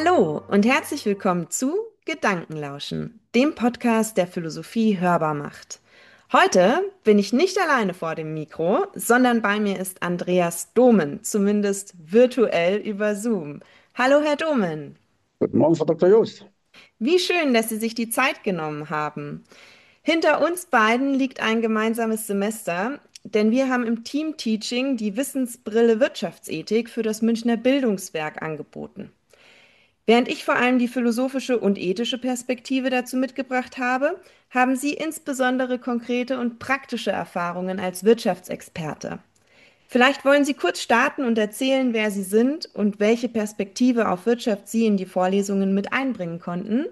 Hallo und herzlich willkommen zu Gedankenlauschen, dem Podcast, der Philosophie hörbar macht. Heute bin ich nicht alleine vor dem Mikro, sondern bei mir ist Andreas Domen, zumindest virtuell über Zoom. Hallo, Herr Domen. Guten Morgen, Frau Dr. Joost. Wie schön, dass Sie sich die Zeit genommen haben. Hinter uns beiden liegt ein gemeinsames Semester, denn wir haben im Team-Teaching die Wissensbrille Wirtschaftsethik für das Münchner Bildungswerk angeboten. Während ich vor allem die philosophische und ethische Perspektive dazu mitgebracht habe, haben Sie insbesondere konkrete und praktische Erfahrungen als Wirtschaftsexperte. Vielleicht wollen Sie kurz starten und erzählen, wer Sie sind und welche Perspektive auf Wirtschaft Sie in die Vorlesungen mit einbringen konnten.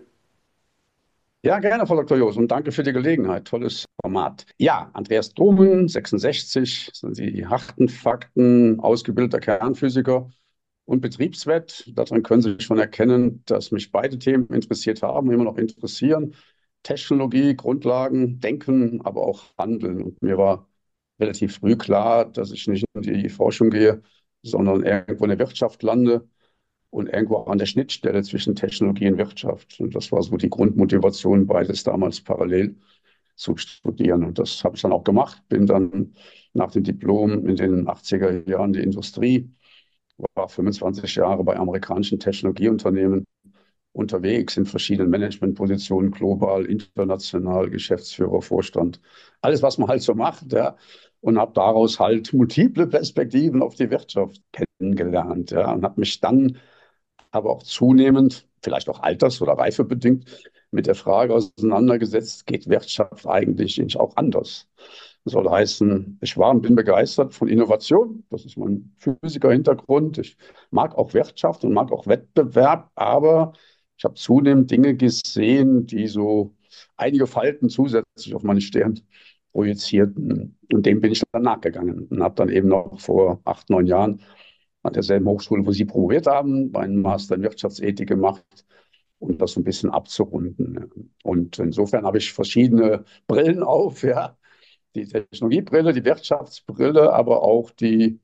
Ja, gerne, Frau Dr. Joost, und danke für die Gelegenheit. Tolles Format. Ja, Andreas Domen, 66, sind die harten Fakten, ausgebildeter Kernphysiker und Betriebswirt. Daran können Sie schon erkennen, dass mich beide Themen interessiert haben, immer noch interessieren. Technologie, Grundlagen, Denken, aber auch Handeln. Und mir war relativ früh klar, dass ich nicht in die Forschung gehe, sondern irgendwo in der Wirtschaft lande und irgendwo an der Schnittstelle zwischen Technologie und Wirtschaft. Und das war so die Grundmotivation, beides damals parallel zu studieren. Und das habe ich dann auch gemacht, bin dann nach dem Diplom in den 80er Jahren in die Industrie, war 25 Jahre bei amerikanischen Technologieunternehmen unterwegs in verschiedenen Managementpositionen, global, international, Geschäftsführer, Vorstand, alles, was man halt so macht, ja. Und habe daraus halt multiple Perspektiven auf die Wirtschaft kennengelernt, ja, und habe mich dann aber auch zunehmend, vielleicht auch alters- oder reifebedingt, mit der Frage auseinandergesetzt, geht Wirtschaft eigentlich nicht auch anders? Das soll heißen, ich war und bin begeistert von Innovation. Das ist mein Physiker-Hintergrund. Ich mag auch Wirtschaft und mag auch Wettbewerb, aber ich habe zunehmend Dinge gesehen, die so einige Falten zusätzlich auf meine Stirn projizierten. Und dem bin ich dann nachgegangen und habe dann eben noch vor 8, 9 Jahren an derselben Hochschule, wo Sie promoviert haben, meinen Master in Wirtschaftsethik gemacht, um das so ein bisschen abzurunden. Und insofern habe ich verschiedene Brillen auf, ja. Die Technologiebrille, die Wirtschaftsbrille, aber auch die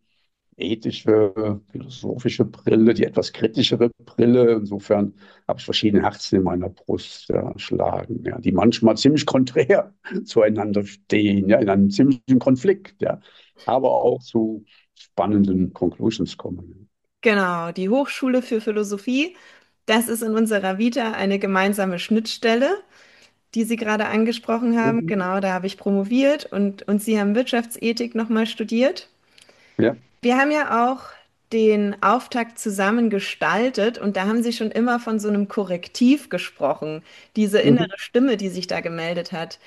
ethische, philosophische Brille, die etwas kritischere Brille. Insofern habe ich verschiedene Herzen in meiner Brust, ja, schlagen, ja, die manchmal ziemlich konträr zueinander stehen, ja, in einem ziemlichen Konflikt, ja, aber auch zu spannenden Conclusions kommen. Genau, die Hochschule für Philosophie, das ist in unserer Vita eine gemeinsame Schnittstelle, die Sie gerade angesprochen haben. Mhm. Genau, da habe ich promoviert und Sie haben Wirtschaftsethik nochmal studiert. Ja. Wir haben ja auch den Auftakt zusammen gestaltet und da haben Sie schon immer von so einem Korrektiv gesprochen, diese Mhm. innere Stimme, die sich da gemeldet hat.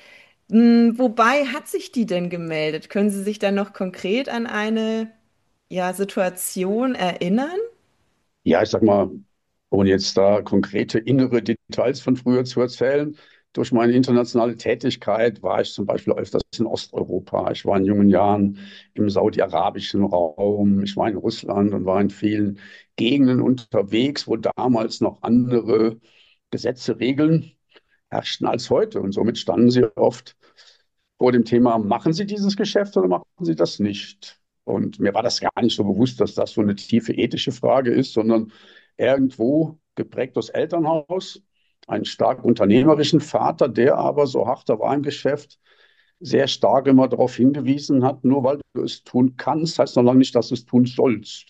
Wobei hat sich die denn gemeldet? Können Sie sich da noch konkret an eine, ja, Situation erinnern? Ja, ich sag mal, ohne jetzt da konkrete innere Details von früher zu erzählen, durch meine internationale Tätigkeit war ich zum Beispiel öfters in Osteuropa. Ich war in jungen Jahren im saudi-arabischen Raum, ich war in Russland und war in vielen Gegenden unterwegs, wo damals noch andere Gesetze, Regeln herrschten als heute. Und somit standen sie oft vor dem Thema, machen Sie dieses Geschäft oder machen Sie das nicht? Und mir war das gar nicht so bewusst, dass das so eine tiefe ethische Frage ist, sondern irgendwo geprägt durchs Elternhaus, einen stark unternehmerischen Vater, der aber, so hart er war im Geschäft, sehr stark immer darauf hingewiesen hat, nur weil du es tun kannst, heißt noch lange nicht, dass du es tun sollst.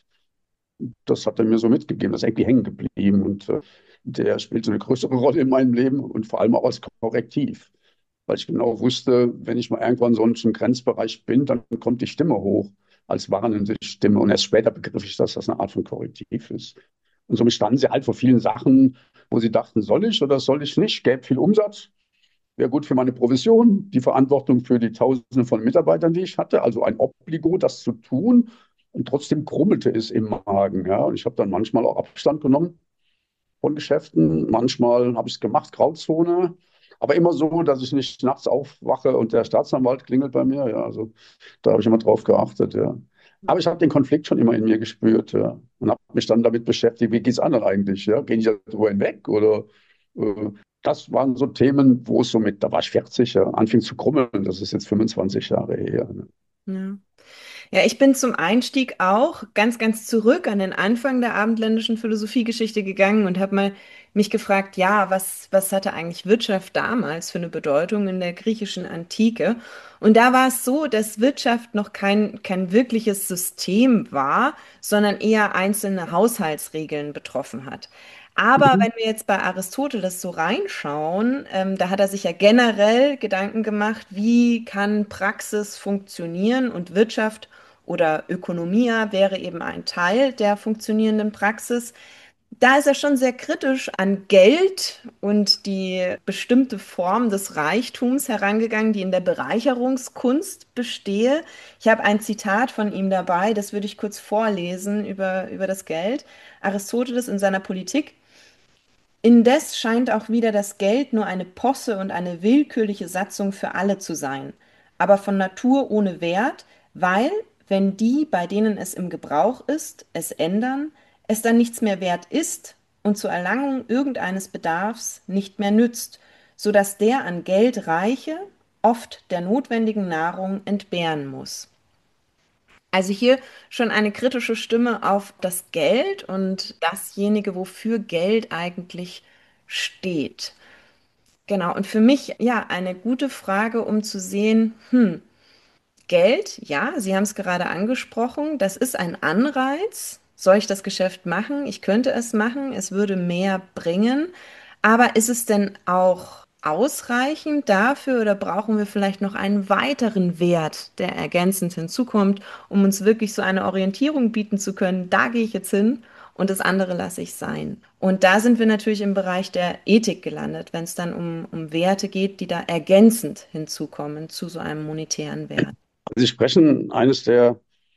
Das hat er mir so mitgegeben, das ist irgendwie hängen geblieben und der spielte eine größere Rolle in meinem Leben und vor allem auch als Korrektiv, weil ich genau wusste, wenn ich mal irgendwann in so einem Grenzbereich bin, dann kommt die Stimme hoch als warnende Stimme. Und erst später begriff ich, dass das eine Art von Korrektiv ist. Und somit standen sie halt vor vielen Sachen, wo sie dachten, soll ich oder soll ich nicht? Gäbe viel Umsatz, wäre gut für meine Provision, die Verantwortung für die Tausende von Mitarbeitern, die ich hatte, also ein Obligo, das zu tun. Und trotzdem krummelte es im Magen. Ja. Und ich habe dann manchmal auch Abstand genommen von Geschäften. Manchmal habe ich es gemacht, Grauzone. Aber immer so, dass ich nicht nachts aufwache und der Staatsanwalt klingelt bei mir. Ja, also da habe ich immer drauf geachtet. Ja. Aber ich habe den Konflikt schon immer in mir gespürt. Ja. Und habe mich dann damit beschäftigt, wie geht es anderen eigentlich? Ja? Gehen die darüber hinweg? Oder das waren so Themen, wo es so mit, da war ich 40, ja, anfing zu krummeln. Das ist jetzt 25 Jahre her. Ne? Ja. Ja, ich bin zum Einstieg auch ganz, ganz zurück an den Anfang der abendländischen Philosophiegeschichte gegangen und habe mal mich gefragt, ja, was hatte eigentlich Wirtschaft damals für eine Bedeutung in der griechischen Antike? Und da war es so, dass Wirtschaft noch kein wirkliches System war, sondern eher einzelne Haushaltsregeln betroffen hat. Aber Mhm. wenn wir jetzt bei Aristoteles so reinschauen, da hat er sich ja generell Gedanken gemacht, wie kann Praxis funktionieren und Wirtschaft oder Ökonomia wäre eben ein Teil der funktionierenden Praxis. Da ist er schon sehr kritisch an Geld und die bestimmte Form des Reichtums herangegangen, die in der Bereicherungskunst bestehe. Ich habe ein Zitat von ihm dabei, das würde ich kurz vorlesen über das Geld. Aristoteles in seiner Politik. Indes scheint auch wieder das Geld nur eine Posse und eine willkürliche Satzung für alle zu sein, aber von Natur ohne Wert, weil, wenn die, bei denen es im Gebrauch ist, es ändern, es dann nichts mehr wert ist und zur Erlangung irgendeines Bedarfs nicht mehr nützt, so dass der an Geld Reiche oft der notwendigen Nahrung entbehren muss. Also hier schon eine kritische Stimme auf das Geld und dasjenige, wofür Geld eigentlich steht. Genau, und für mich ja eine gute Frage, um zu sehen, Geld, ja, Sie haben es gerade angesprochen, das ist ein Anreiz. Soll ich das Geschäft machen? Ich könnte es machen, es würde mehr bringen. Aber ist es denn auch ausreichend dafür oder brauchen wir vielleicht noch einen weiteren Wert, der ergänzend hinzukommt, um uns wirklich so eine Orientierung bieten zu können? Da gehe ich jetzt hin und das andere lasse ich sein. Und da sind wir natürlich im Bereich der Ethik gelandet, wenn es dann um Werte geht, die da ergänzend hinzukommen zu so einem monetären Wert. Sie sprechen eines der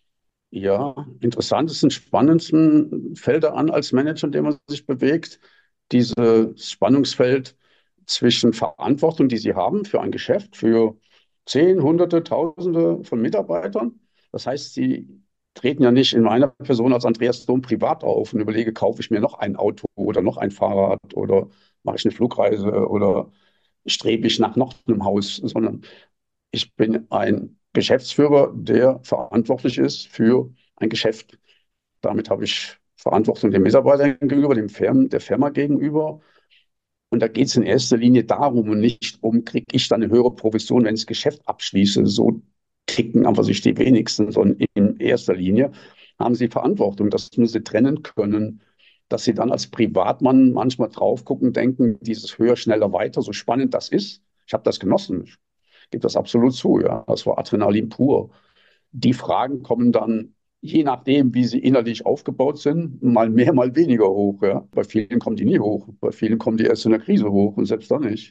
interessantesten, spannendsten Felder an als Manager, in dem man sich bewegt. Dieses Spannungsfeld zwischen Verantwortung, die Sie haben für ein Geschäft, für Zehn, Hunderte, Tausende von Mitarbeitern. Das heißt, Sie treten ja nicht in meiner Person als Andreas Dom privat auf und überlege, kaufe ich mir noch ein Auto oder noch ein Fahrrad oder mache ich eine Flugreise oder strebe ich nach noch einem Haus, sondern ich bin ein Geschäftsführer, der verantwortlich ist für ein Geschäft. Damit habe ich Verantwortung den Mitarbeitern gegenüber, der Firma gegenüber. Und da geht es in erster Linie darum und nicht um, kriege ich dann eine höhere Provision, wenn ich das Geschäft abschließe. So ticken aber sich die wenigsten, sondern in erster Linie haben sie Verantwortung. Das müssen sie trennen können, dass sie dann als Privatmann manchmal drauf gucken, denken, dieses höher, schneller, weiter, so spannend das ist. Ich habe das genossen. Ich gebe das absolut zu. Ja, das war Adrenalin pur. Die Fragen kommen dann, je nachdem, wie sie innerlich aufgebaut sind, mal mehr, mal weniger hoch. Ja. Bei vielen kommen die nie hoch. Bei vielen kommen die erst in der Krise hoch und selbst dann nicht.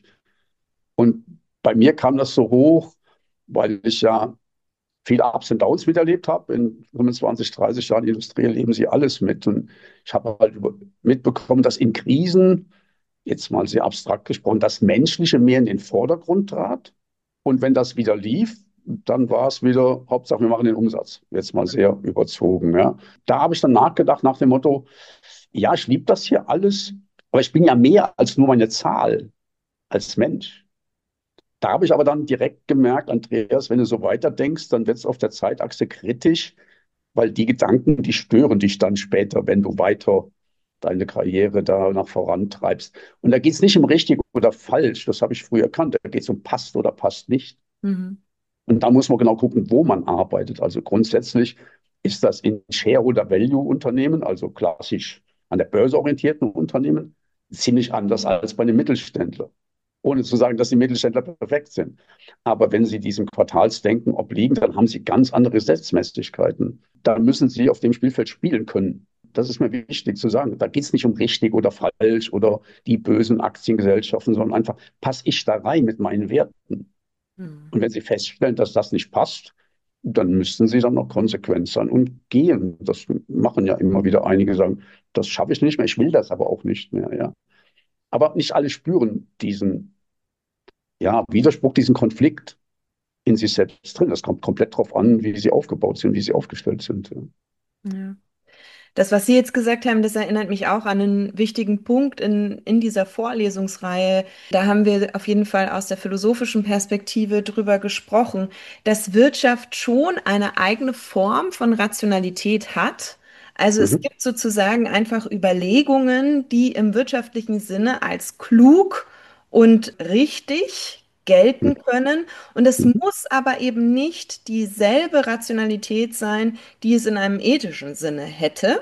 Und bei mir kam das so hoch, weil ich ja viele Ups und Downs miterlebt habe. In 25, 30 Jahren Industrie erleben sie alles mit. Und ich habe halt mitbekommen, dass in Krisen, jetzt mal sehr abstrakt gesprochen, das Menschliche mehr in den Vordergrund trat. Und wenn das wieder lief, dann war es wieder, Hauptsache, wir machen den Umsatz. Jetzt mal sehr überzogen. Ja. Da habe ich dann nachgedacht nach dem Motto, ja, ich liebe das hier alles, aber ich bin ja mehr als nur meine Zahl als Mensch. Da habe ich aber dann direkt gemerkt, Andreas, wenn du so weiterdenkst, dann wird es auf der Zeitachse kritisch, weil die Gedanken, die stören dich dann später, wenn du weiter deine Karriere da nach vorantreibst. Und da geht es nicht um richtig oder falsch, das habe ich früher erkannt. Da geht es um passt oder passt nicht. Mhm. Und da muss man genau gucken, wo man arbeitet. Also grundsätzlich ist das in Shareholder-Value-Unternehmen, also klassisch an der Börse orientierten Unternehmen, ziemlich anders als bei den Mittelständlern. Ohne zu sagen, dass die Mittelständler perfekt sind. Aber wenn sie diesem Quartalsdenken obliegen, dann haben sie ganz andere Gesetzmäßigkeiten. Da müssen sie auf dem Spielfeld spielen können. Das ist mir wichtig zu sagen. Da geht es nicht um richtig oder falsch oder die bösen Aktiengesellschaften, sondern einfach, passe ich da rein mit meinen Werten? Mhm. Und wenn Sie feststellen, dass das nicht passt, dann müssten Sie dann noch konsequent sein und gehen. Das machen ja immer wieder einige, sagen, das schaffe ich nicht mehr, ich will das aber auch nicht mehr. Ja. Aber nicht alle spüren diesen Widerspruch, diesen Konflikt in sich selbst drin. Das kommt komplett darauf an, wie sie aufgebaut sind, wie sie aufgestellt sind. Ja. Ja. Das, was Sie jetzt gesagt haben, das erinnert mich auch an einen wichtigen Punkt in dieser Vorlesungsreihe. Da haben wir auf jeden Fall aus der philosophischen Perspektive drüber gesprochen, dass Wirtschaft schon eine eigene Form von Rationalität hat. Also es Mhm. gibt sozusagen einfach Überlegungen, die im wirtschaftlichen Sinne als klug und richtig gelten können. Und es Mhm. muss aber eben nicht dieselbe Rationalität sein, die es in einem ethischen Sinne hätte,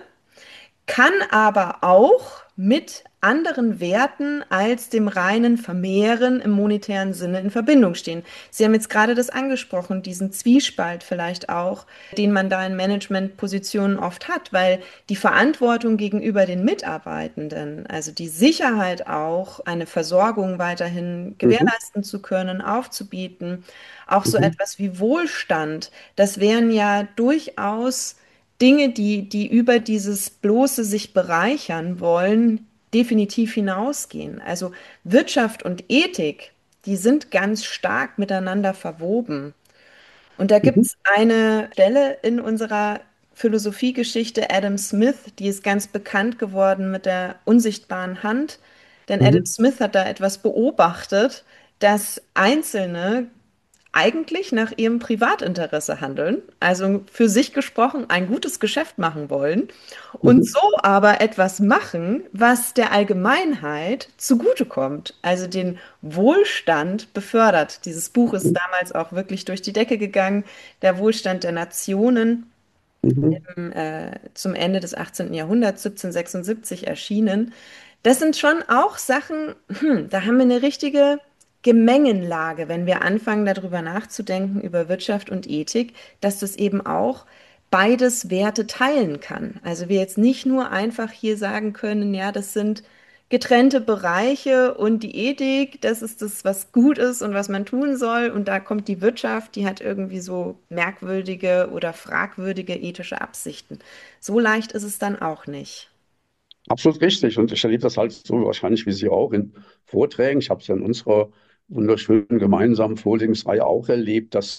kann aber auch mit anderen Werten als dem reinen Vermehren im monetären Sinne in Verbindung stehen. Sie haben jetzt gerade das angesprochen, diesen Zwiespalt vielleicht auch, den man da in Managementpositionen oft hat, weil die Verantwortung gegenüber den Mitarbeitenden, also die Sicherheit auch, eine Versorgung weiterhin Mhm. gewährleisten zu können, aufzubieten, auch so Mhm. etwas wie Wohlstand, das wären ja durchaus Dinge, die über dieses bloße sich bereichern wollen, definitiv hinausgehen. Also Wirtschaft und Ethik, die sind ganz stark miteinander verwoben. Und da gibt Mhm. es eine Stelle in unserer Philosophiegeschichte, Adam Smith, die ist ganz bekannt geworden mit der unsichtbaren Hand. Denn Adam Mhm. Smith hat da etwas beobachtet, dass Einzelne eigentlich nach ihrem Privatinteresse handeln, also für sich gesprochen ein gutes Geschäft machen wollen und Mhm. so aber etwas machen, was der Allgemeinheit zugutekommt, also den Wohlstand befördert. Dieses Buch ist Mhm. damals auch wirklich durch die Decke gegangen, der Wohlstand der Nationen, Mhm. zum Ende des 18. Jahrhunderts, 1776 erschienen. Das sind schon auch Sachen, da haben wir eine richtige Gemengenlage, wenn wir anfangen, darüber nachzudenken, über Wirtschaft und Ethik, dass das eben auch beides Werte teilen kann. Also wir jetzt nicht nur einfach hier sagen können, ja, das sind getrennte Bereiche und die Ethik, das ist das, was gut ist und was man tun soll. Und da kommt die Wirtschaft, die hat irgendwie so merkwürdige oder fragwürdige ethische Absichten. So leicht ist es dann auch nicht. Absolut richtig. Und ich erlebe das halt so wahrscheinlich wie Sie auch in Vorträgen. Ich habe es ja in unserer wunderschönen gemeinsamen Vorlesungsreihe auch erlebt, dass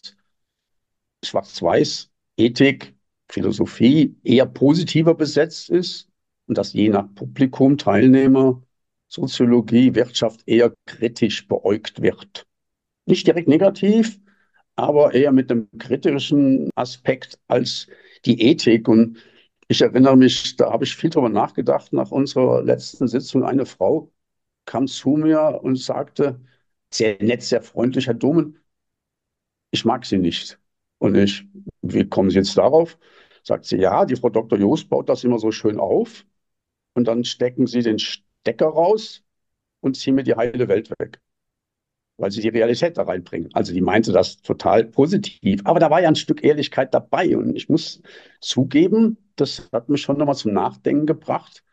Schwarz-Weiß, Ethik, Philosophie eher positiver besetzt ist und dass je nach Publikum, Teilnehmer, Soziologie, Wirtschaft eher kritisch beäugt wird. Nicht direkt negativ, aber eher mit einem kritischen Aspekt als die Ethik. Und ich erinnere mich, da habe ich viel drüber nachgedacht nach unserer letzten Sitzung. Eine Frau kam zu mir und sagte, sehr nett, sehr freundlich, Herr Domen, ich mag Sie nicht. Und ich, wie kommen Sie jetzt darauf? Sagt sie, ja, die Frau Dr. Jost baut das immer so schön auf und dann stecken Sie den Stecker raus und ziehen mir die heile Welt weg, weil sie die Realität da reinbringen. Also die meinte das total positiv, aber da war ja ein Stück Ehrlichkeit dabei und ich muss zugeben, das hat mich schon nochmal zum Nachdenken gebracht,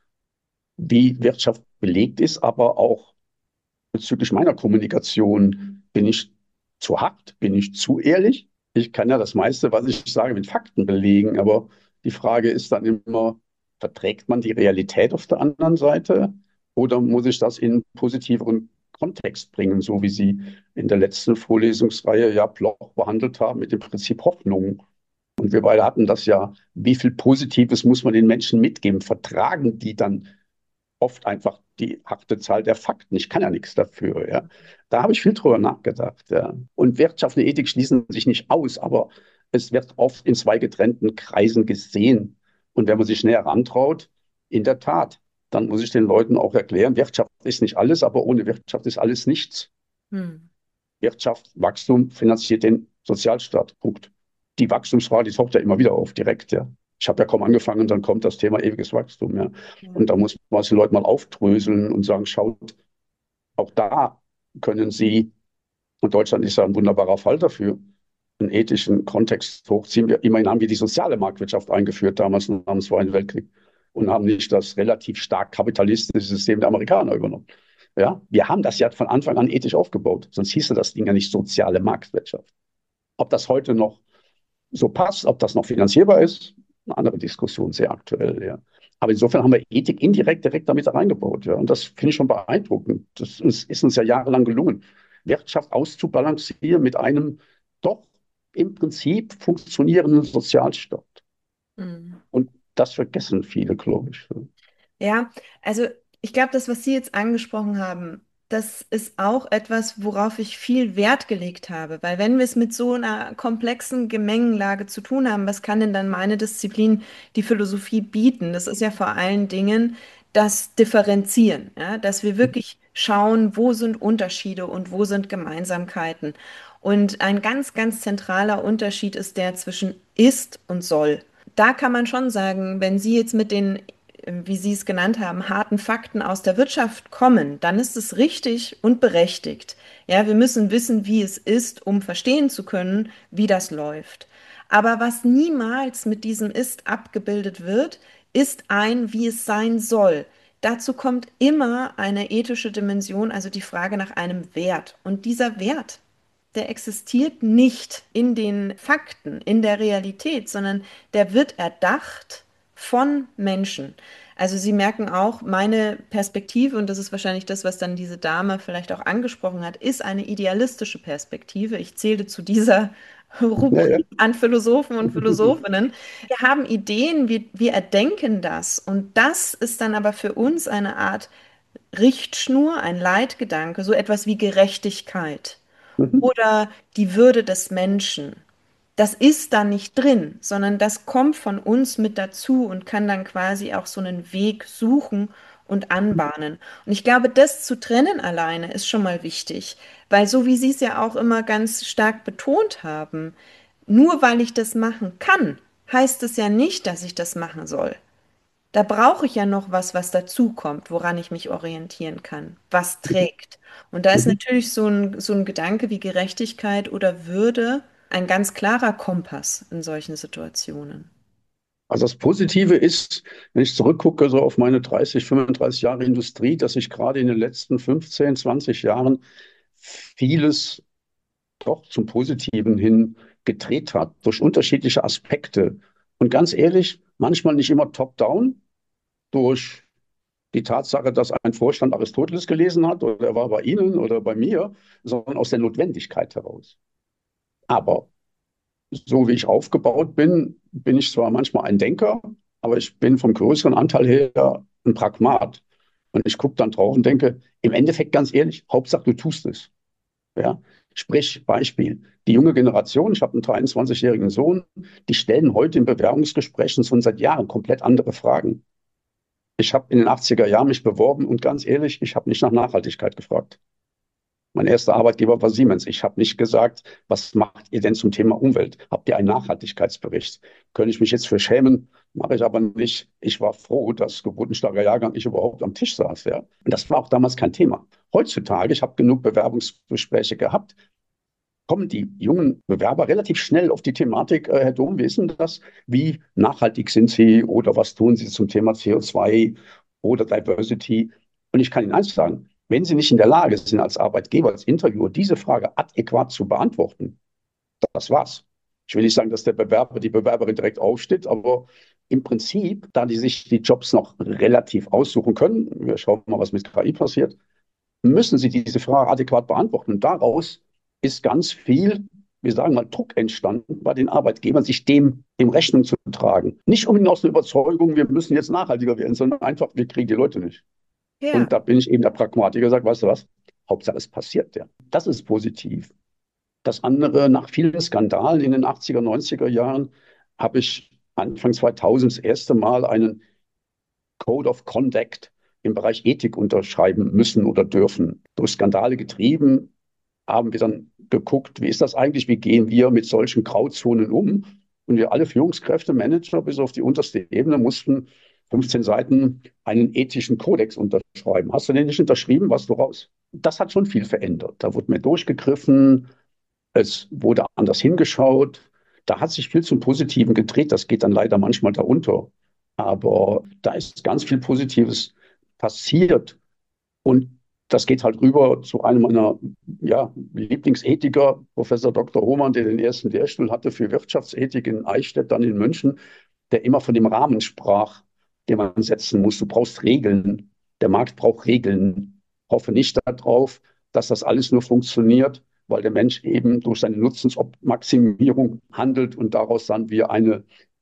wie Wirtschaft belegt ist, aber auch bezüglich meiner Kommunikation, bin ich zu hart, bin ich zu ehrlich? Ich kann ja das meiste, was ich sage, mit Fakten belegen, aber die Frage ist dann immer, verträgt man die Realität auf der anderen Seite oder muss ich das in einen positiveren Kontext bringen, so wie Sie in der letzten Vorlesungsreihe ja Bloch behandelt haben mit dem Prinzip Hoffnung. Und wir beide hatten das ja, wie viel Positives muss man den Menschen mitgeben? Vertragen die dann oft einfach die harte Zahl der Fakten. Ich kann ja nichts dafür. Ja. Da habe ich viel drüber nachgedacht. Ja. Und Wirtschaft und Ethik schließen sich nicht aus, aber es wird oft in zwei getrennten Kreisen gesehen. Und wenn man sich näher rantraut, in der Tat, dann muss ich den Leuten auch erklären, Wirtschaft ist nicht alles, aber ohne Wirtschaft ist alles nichts. Hm. Wirtschaft, Wachstum finanziert den Sozialstaat. Punkt. Die Wachstumsfrage, die taucht ja immer wieder auf, direkt, ja. Ich habe ja kaum angefangen und dann kommt das Thema ewiges Wachstum, ja. Ja. Und da muss man es den Leuten mal aufdröseln und sagen, schaut, auch da können Sie, und Deutschland ist ja ein wunderbarer Fall dafür, einen ethischen Kontext hochziehen. Immerhin haben wir die soziale Marktwirtschaft eingeführt, damals nach dem Zweiten Weltkrieg, und haben nicht das relativ stark kapitalistische System der Amerikaner übernommen. Ja, wir haben das ja von Anfang an ethisch aufgebaut, sonst hieße das Ding ja nicht soziale Marktwirtschaft. Ob das heute noch so passt, ob das noch finanzierbar ist, eine andere Diskussion, sehr aktuell, ja. Aber insofern haben wir Ethik indirekt direkt damit reingebaut, ja. Und das finde ich schon beeindruckend. Ist uns ja jahrelang gelungen, Wirtschaft auszubalancieren mit einem doch im Prinzip funktionierenden Sozialstaat. Hm. Und Das vergessen viele, glaube ich. Ja, also ich glaube, das, was Sie jetzt angesprochen haben, das ist auch etwas, worauf ich viel Wert gelegt habe. Weil wenn wir es mit so einer komplexen Gemengenlage zu tun haben, was kann denn dann meine Disziplin, die Philosophie, bieten? Das ist ja vor allen Dingen das Differenzieren, ja? Dass wir wirklich schauen, wo sind Unterschiede und wo sind Gemeinsamkeiten. Und ein ganz, ganz zentraler Unterschied ist der zwischen ist und soll. Da kann man schon sagen, wenn Sie jetzt mit den, wie Sie es genannt haben, harten Fakten aus der Wirtschaft kommen, dann ist es richtig und berechtigt. Ja, wir müssen wissen, wie es ist, um verstehen zu können, wie das läuft. Aber was niemals mit diesem Ist abgebildet wird, ist ein, wie es sein soll. Dazu kommt immer eine ethische Dimension, also die Frage nach einem Wert. Und dieser Wert, der existiert nicht in den Fakten, in der Realität, sondern der wird erdacht von Menschen. Also Sie merken auch, meine Perspektive, und das ist wahrscheinlich das, was dann diese Dame vielleicht auch angesprochen hat, ist eine idealistische Perspektive. Ich zähle zu dieser Ja, ja. Rubrik an Philosophen und Philosophinnen. Wir haben Ideen, wir erdenken das. Und das ist dann aber für uns eine Art Richtschnur, ein Leitgedanke, so etwas wie Gerechtigkeit Mhm. oder die Würde des Menschen. Das ist da nicht drin, sondern das kommt von uns mit dazu und kann dann quasi auch so einen Weg suchen und anbahnen. Und ich glaube, das zu trennen alleine ist schon mal wichtig, weil so wie Sie es ja auch immer ganz stark betont haben, nur weil ich das machen kann, heißt es ja nicht, dass ich das machen soll. Da brauche ich ja noch was, was dazukommt, woran ich mich orientieren kann, was trägt. Und da ist Mhm. natürlich so ein Gedanke wie Gerechtigkeit oder Würde ein ganz klarer Kompass in solchen Situationen. Also das Positive ist, wenn ich zurückgucke, so auf meine 30, 35 Jahre Industrie, dass sich gerade in den letzten 15, 20 Jahren vieles doch zum Positiven hin gedreht hat, durch unterschiedliche Aspekte. Und ganz ehrlich, manchmal nicht immer top-down, durch die Tatsache, dass ein Vorstand Aristoteles gelesen hat oder er war bei Ihnen oder bei mir, sondern aus der Notwendigkeit heraus. Aber so wie ich aufgebaut bin, bin ich zwar manchmal ein Denker, aber ich bin vom größeren Anteil her ein Pragmat. Und ich gucke dann drauf und denke, im Endeffekt ganz ehrlich, Hauptsache du tust es. Ja? Sprich, Beispiel, die junge Generation, ich habe einen 23-jährigen Sohn, die stellen heute in Bewerbungsgesprächen schon seit Jahren komplett andere Fragen. Ich habe in den 80er Jahren mich beworben und ganz ehrlich, ich habe nicht nach Nachhaltigkeit gefragt. Mein erster Arbeitgeber war Siemens. Ich habe nicht gesagt, was macht ihr denn zum Thema Umwelt? Habt ihr einen Nachhaltigkeitsbericht? Könnte ich mich jetzt für schämen, mache ich aber nicht. Ich war froh, dass geburtenstarker Jahrgang ich überhaupt am Tisch saß. Ja. Und das war auch damals kein Thema. Heutzutage, ich habe genug Bewerbungsgespräche gehabt, kommen die jungen Bewerber relativ schnell auf die Thematik, Herr Dom, wie ist denn das? Wie nachhaltig sind Sie oder was tun Sie zum Thema CO2 oder Diversity? Und ich kann Ihnen eins sagen, wenn Sie nicht in der Lage sind, als Arbeitgeber, als Interviewer diese Frage adäquat zu beantworten, das war's. Ich will nicht sagen, dass der Bewerber, die Bewerberin direkt aufsteht, aber im Prinzip, da die sich die Jobs noch relativ aussuchen können, wir schauen mal, was mit KI passiert, müssen Sie diese Frage adäquat beantworten. Und daraus ist ganz viel, wir sagen mal, Druck entstanden bei den Arbeitgebern, sich dem Rechnung zu tragen. Nicht unbedingt aus der Überzeugung, wir müssen jetzt nachhaltiger werden, sondern einfach, wir kriegen die Leute nicht. Ja, Und da bin ich eben der Pragmatiker, sagt, weißt du was, Hauptsache es passiert ja. Das ist positiv. Das andere, nach vielen Skandalen in den 80er, 90er Jahren, habe ich Anfang 2000 das erste Mal einen Code of Conduct im Bereich Ethik unterschreiben müssen oder dürfen. Durch Skandale getrieben, haben wir dann geguckt, wie ist das eigentlich, wie gehen wir mit solchen Grauzonen um? Und wir alle Führungskräfte, Manager bis auf die unterste Ebene mussten 15 Seiten einen ethischen Kodex unterschreiben. Hast du den nicht unterschrieben, warst du raus. Das hat schon viel verändert. Da wurde mehr durchgegriffen, es wurde anders hingeschaut. Da hat sich viel zum Positiven gedreht. Das geht dann leider manchmal darunter. Aber da ist ganz viel Positives passiert. Und das geht halt rüber zu einem meiner ja, Lieblingsethiker, Professor Dr. Hohmann, der den ersten Lehrstuhl hatte für Wirtschaftsethik in Eichstätt, dann in München, der immer von dem Rahmen sprach, den man setzen muss. Du brauchst Regeln. Der Markt braucht Regeln. Hoffe nicht darauf, dass das alles nur funktioniert, weil der Mensch eben durch seine Nutzensmaximierung handelt und daraus dann wir eine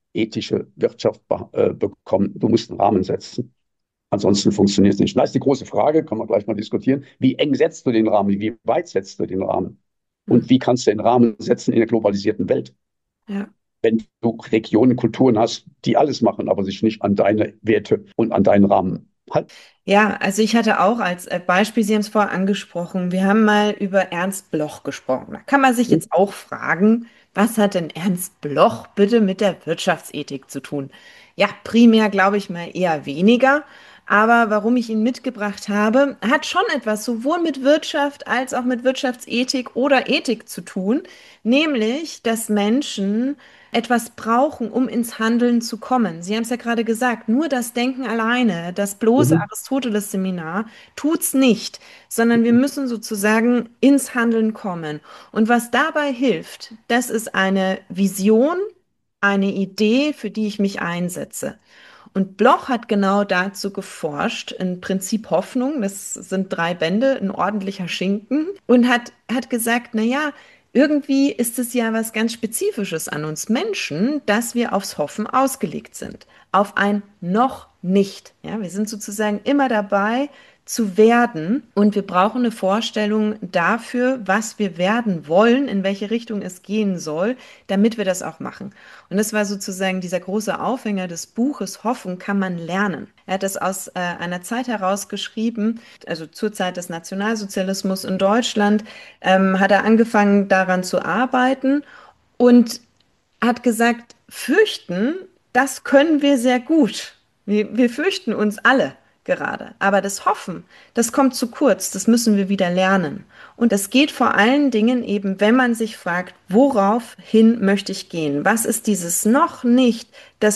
ethische Wirtschaft bekommen. Du musst einen Rahmen setzen. Ansonsten funktioniert es nicht. Da ist die große Frage, können wir gleich mal diskutieren. Wie eng setzt du den Rahmen? Wie weit setzt du den Rahmen? Hm. Und wie kannst du den Rahmen setzen in der globalisierten Welt? Ja. Wenn du Regionen, Kulturen hast, die alles machen, aber sich nicht an deine Werte und an deinen Rahmen halten. Ja, also ich hatte auch als Beispiel, Sie haben es vorher angesprochen, wir haben mal über Ernst Bloch gesprochen. Da kann man sich jetzt auch fragen, was hat denn Ernst Bloch bitte mit der Wirtschaftsethik zu tun? Ja, primär glaube ich mal eher weniger. Aber warum ich ihn mitgebracht habe, hat schon etwas sowohl mit Wirtschaft als auch mit Wirtschaftsethik oder Ethik zu tun, nämlich, dass Menschen etwas brauchen, um ins Handeln zu kommen. Sie haben es ja gerade gesagt, nur das Denken alleine, das bloße Mhm. Aristoteles-Seminar tut's nicht, sondern wir müssen sozusagen ins Handeln kommen. Und was dabei hilft, das ist eine Vision, eine Idee, für die ich mich einsetze. Und Bloch hat genau dazu geforscht, in Prinzip Hoffnung, das sind 3 Bände, ein ordentlicher Schinken, und hat gesagt, na ja, irgendwie ist es ja was ganz Spezifisches an uns Menschen, dass wir aufs Hoffen ausgelegt sind. Auf ein noch nicht. Ja, wir sind sozusagen immer dabei zu werden und wir brauchen eine Vorstellung dafür, was wir werden wollen, in welche Richtung es gehen soll, damit wir das auch machen. Und das war sozusagen dieser große Aufhänger des Buches Hoffen kann man lernen. Er hat das aus einer Zeit heraus geschrieben, also zur Zeit des Nationalsozialismus in Deutschland, hat er angefangen daran zu arbeiten und hat gesagt, fürchten, das können wir sehr gut. Wir fürchten uns alle gerade. Aber das Hoffen, das kommt zu kurz, das müssen wir wieder lernen. Und es geht vor allen Dingen eben, wenn man sich fragt, woraufhin möchte ich gehen? Was ist dieses noch nicht,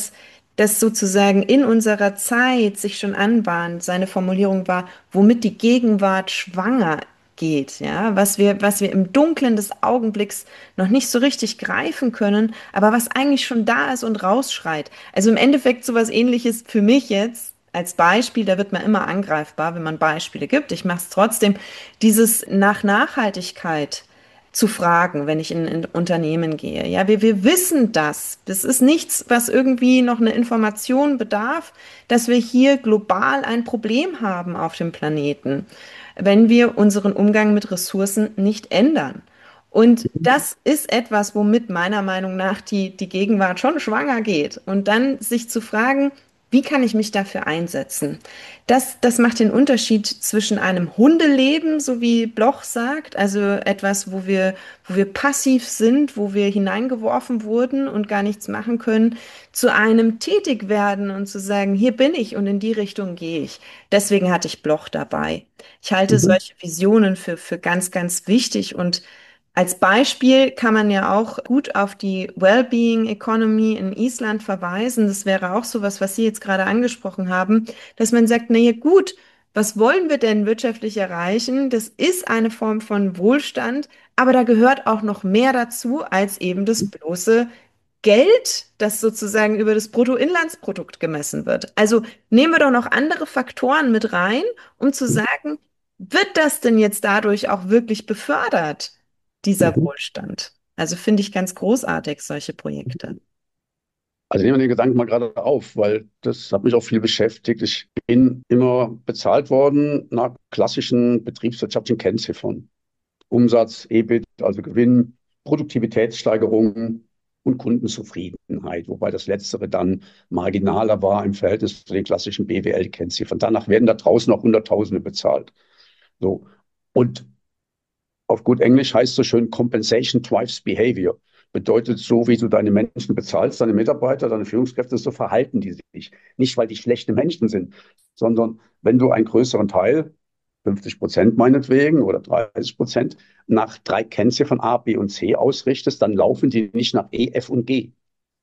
das sozusagen in unserer Zeit sich schon anbahnt? Seine Formulierung war, womit die Gegenwart schwanger geht, ja, was wir im Dunkeln des Augenblicks noch nicht so richtig greifen können, aber was eigentlich schon da ist und rausschreit. Also im Endeffekt sowas Ähnliches für mich jetzt als Beispiel, da wird man immer angreifbar, wenn man Beispiele gibt. Ich mache es trotzdem, dieses nach Nachhaltigkeit zu fragen, wenn ich in ein Unternehmen gehe. Ja, wir wissen das. Das ist nichts, was irgendwie noch eine Information bedarf, dass wir hier global ein Problem haben auf dem Planeten, wenn wir unseren Umgang mit Ressourcen nicht ändern. Und das ist etwas, womit meiner Meinung nach die Gegenwart schon schwanger geht. Und dann sich zu fragen, wie kann ich mich dafür einsetzen? Das macht den Unterschied zwischen einem Hundeleben, so wie Bloch sagt, also etwas, wo wir passiv sind, wo wir hineingeworfen wurden und gar nichts machen können, zu einem tätig werden und zu sagen, hier bin ich und in die Richtung gehe ich. Deswegen hatte ich Bloch dabei. Ich halte Mhm. solche Visionen für ganz, ganz wichtig und als Beispiel kann man ja auch gut auf die Wellbeing Economy in Island verweisen. Das wäre auch so was, was Sie jetzt gerade angesprochen haben, dass man sagt, na ja, gut, was wollen wir denn wirtschaftlich erreichen? Das ist eine Form von Wohlstand, aber da gehört auch noch mehr dazu als eben das bloße Geld, das sozusagen über das Bruttoinlandsprodukt gemessen wird. Also nehmen wir doch noch andere Faktoren mit rein, um zu sagen, wird das denn jetzt dadurch auch wirklich befördert, dieser Mhm. Wohlstand? Also finde ich ganz großartig, solche Projekte. Also nehmen wir den Gedanken mal gerade auf, weil das hat mich auch viel beschäftigt. Ich bin immer bezahlt worden nach klassischen betriebswirtschaftlichen Kennziffern. Umsatz, EBIT, also Gewinn, Produktivitätssteigerung und Kundenzufriedenheit, wobei das Letztere dann marginaler war im Verhältnis zu den klassischen BWL-Kennziffern. Danach werden da draußen auch Hunderttausende bezahlt. So. Und auf gut Englisch heißt so schön Compensation drives behavior. Bedeutet, so wie du deine Menschen bezahlst, deine Mitarbeiter, deine Führungskräfte, so verhalten die sich. Nicht, weil die schlechte Menschen sind, sondern wenn du einen größeren Teil, 50% meinetwegen oder 30%, nach 3 Kennziffern A, B und C ausrichtest, dann laufen die nicht nach E, F und G.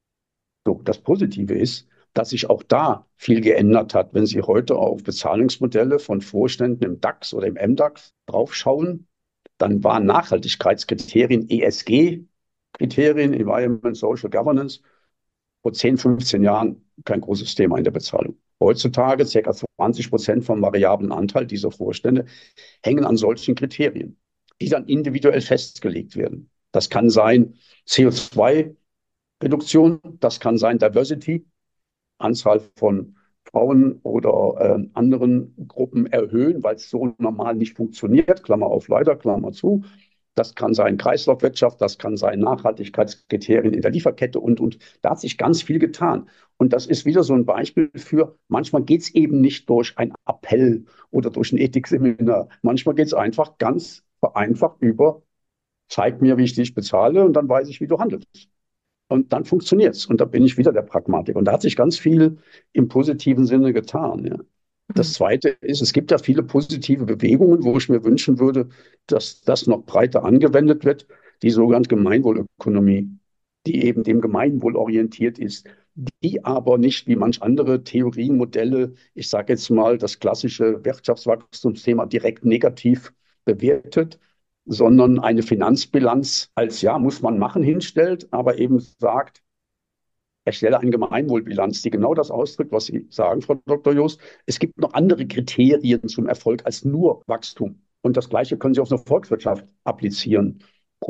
So, das Positive ist, dass sich auch da viel geändert hat. Wenn Sie heute auf Bezahlungsmodelle von Vorständen im DAX oder im MDAX draufschauen, dann waren Nachhaltigkeitskriterien, ESG-Kriterien, Environment, Social Governance, vor 10, 15 Jahren kein großes Thema in der Bezahlung. Heutzutage ca. 20% vom variablen Anteil dieser Vorstände hängen an solchen Kriterien, die dann individuell festgelegt werden. Das kann sein CO2 Reduktion, das kann sein Diversity, Anzahl von Frauen oder anderen Gruppen erhöhen, weil es so normal nicht funktioniert. Klammer auf, leider, Klammer zu. Das kann sein Kreislaufwirtschaft, das kann sein Nachhaltigkeitskriterien in der Lieferkette und. Da hat sich ganz viel getan. Und das ist wieder so ein Beispiel für, manchmal geht es eben nicht durch einen Appell oder durch ein Ethikseminar. Manchmal geht es einfach ganz vereinfacht über, zeig mir, wie ich dich bezahle und dann weiß ich, wie du handelst. Und dann funktioniert es. Und da bin ich wieder der Pragmatiker. Und da hat sich ganz viel im positiven Sinne getan. Ja. Das Zweite ist, es gibt ja viele positive Bewegungen, wo ich mir wünschen würde, dass das noch breiter angewendet wird. Die sogenannte Gemeinwohlökonomie, die eben dem Gemeinwohl orientiert ist, die aber nicht wie manch andere Theorien, Modelle, ich sage jetzt mal das klassische Wirtschaftswachstumsthema direkt negativ bewertet, sondern eine Finanzbilanz als, ja, muss man machen, hinstellt, aber eben sagt, erstelle eine Gemeinwohlbilanz, die genau das ausdrückt, was Sie sagen, Frau Dr. Jost. Es gibt noch andere Kriterien zum Erfolg als nur Wachstum. Und das Gleiche können Sie auf eine Volkswirtschaft applizieren.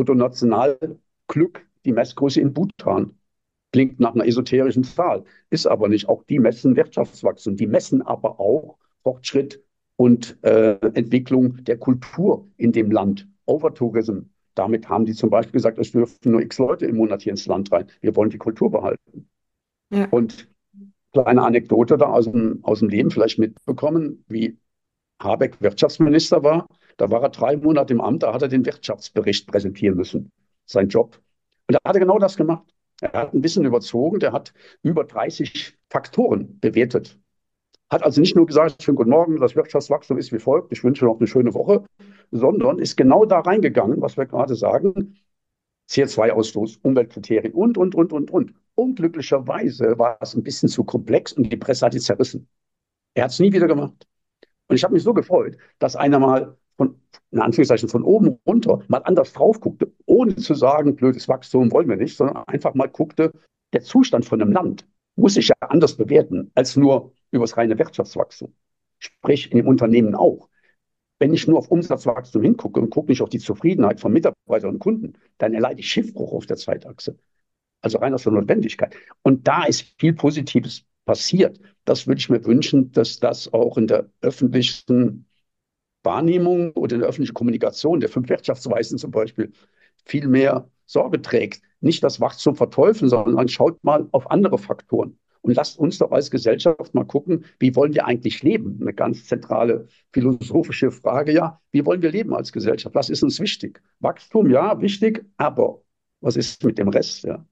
Bruttonationalglück, die Messgröße in Bhutan. Klingt nach einer esoterischen Zahl, ist aber nicht. Auch die messen Wirtschaftswachstum, die messen aber auch Fortschritt und Entwicklung der Kultur in dem Land. Overtourism. Damit haben die zum Beispiel gesagt, es dürfen nur x Leute im Monat hier ins Land rein. Wir wollen die Kultur behalten. Ja. Und kleine Anekdote da aus dem Leben vielleicht mitbekommen, wie Habeck Wirtschaftsminister war. Da war er 3 Monate im Amt, da hat er den Wirtschaftsbericht präsentieren müssen, sein Job. Und da hat er genau das gemacht. Er hat ein bisschen überzogen, der hat über 30 Faktoren bewertet. Hat also nicht nur gesagt, schönen guten Morgen, das Wirtschaftswachstum ist wie folgt, ich wünsche noch eine schöne Woche, sondern ist genau da reingegangen, was wir gerade sagen, CO2-Ausstoß, Umweltkriterien und. Unglücklicherweise war es ein bisschen zu komplex und die Presse hat ihn zerrissen. Er hat es nie wieder gemacht. Und ich habe mich so gefreut, dass einer mal in Anführungszeichen von oben runter mal anders drauf guckte, ohne zu sagen, blödes Wachstum wollen wir nicht, sondern einfach mal guckte, der Zustand von einem Land muss sich ja anders bewerten als nur über das reine Wirtschaftswachstum. Sprich, in dem Unternehmen auch. Wenn ich nur auf Umsatzwachstum hingucke und gucke nicht auf die Zufriedenheit von Mitarbeitern und Kunden, dann erleide ich Schiffbruch auf der Zeitachse. Also rein aus der Notwendigkeit. Und da ist viel Positives passiert. Das würde ich mir wünschen, dass das auch in der öffentlichen Wahrnehmung oder in der öffentlichen Kommunikation der 5 Wirtschaftsweisen zum Beispiel viel mehr Sorge trägt. Nicht das Wachstum verteufeln, sondern schaut mal auf andere Faktoren. Und lasst uns doch als Gesellschaft mal gucken, wie wollen wir eigentlich leben? Eine ganz zentrale philosophische Frage, ja, wie wollen wir leben als Gesellschaft? Was ist uns wichtig? Wachstum, ja, wichtig, aber was ist mit dem Rest? Ja.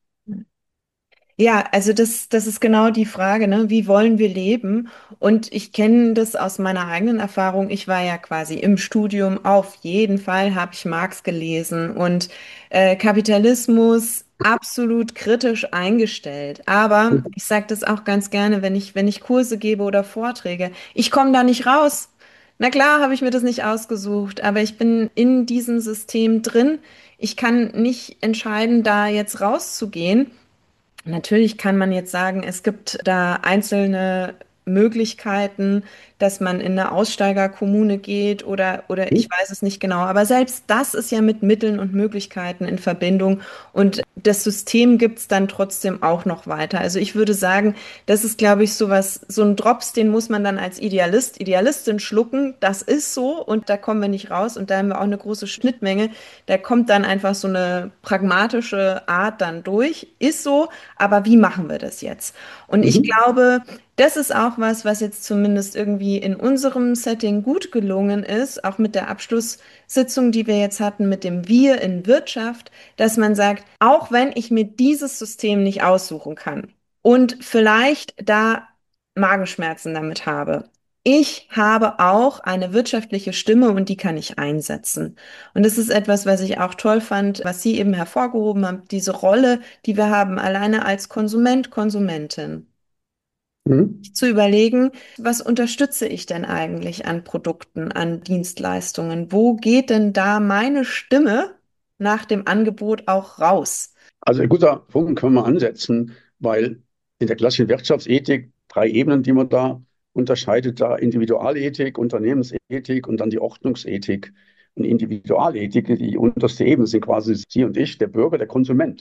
Ja, also das ist genau die Frage, ne? Wie wollen wir leben? Und ich kenne das aus meiner eigenen Erfahrung. Ich war ja quasi im Studium. Auf jeden Fall habe ich Marx gelesen und Kapitalismus absolut kritisch eingestellt. Aber ich sage das auch ganz gerne, wenn ich Kurse gebe oder Vorträge. Ich komme da nicht raus. Na klar, habe ich mir das nicht ausgesucht, aber ich bin in diesem System drin. Ich kann nicht entscheiden, da jetzt rauszugehen. Natürlich kann man jetzt sagen, es gibt da einzelne Möglichkeiten, dass man in eine Aussteigerkommune geht oder ich weiß es nicht genau. Aber selbst das ist ja mit Mitteln und Möglichkeiten in Verbindung und das System gibt es dann trotzdem auch noch weiter. Also ich würde sagen, das ist, glaube ich, sowas, so ein Drops, den muss man dann als Idealist, Idealistin schlucken. Das ist so und da kommen wir nicht raus und da haben wir auch eine große Schnittmenge. Da kommt dann einfach so eine pragmatische Art dann durch. Ist so, aber wie machen wir das jetzt? Und ich Mhm. glaube, das ist auch was, was jetzt zumindest irgendwie in unserem Setting gut gelungen ist, auch mit der Abschlusssitzung, die wir jetzt hatten, mit dem Wir in Wirtschaft, dass man sagt, auch wenn ich mir dieses System nicht aussuchen kann und vielleicht da Magenschmerzen damit habe, ich habe auch eine wirtschaftliche Stimme und die kann ich einsetzen. Und das ist etwas, was ich auch toll fand, was Sie eben hervorgehoben haben, diese Rolle, die wir haben, alleine als Konsument, Konsumentin Mhm. zu überlegen, was unterstütze ich denn eigentlich an Produkten, an Dienstleistungen? Wo geht denn da meine Stimme nach dem Angebot auch raus? Also ein guter Punkt können wir ansetzen, weil in der klassischen Wirtschaftsethik 3 Ebenen, die man da unterscheidet, da Individualethik, Unternehmensethik und dann die Ordnungsethik. Und Individualethik, die unterste Ebene sind quasi Sie und ich, der Bürger, der Konsument.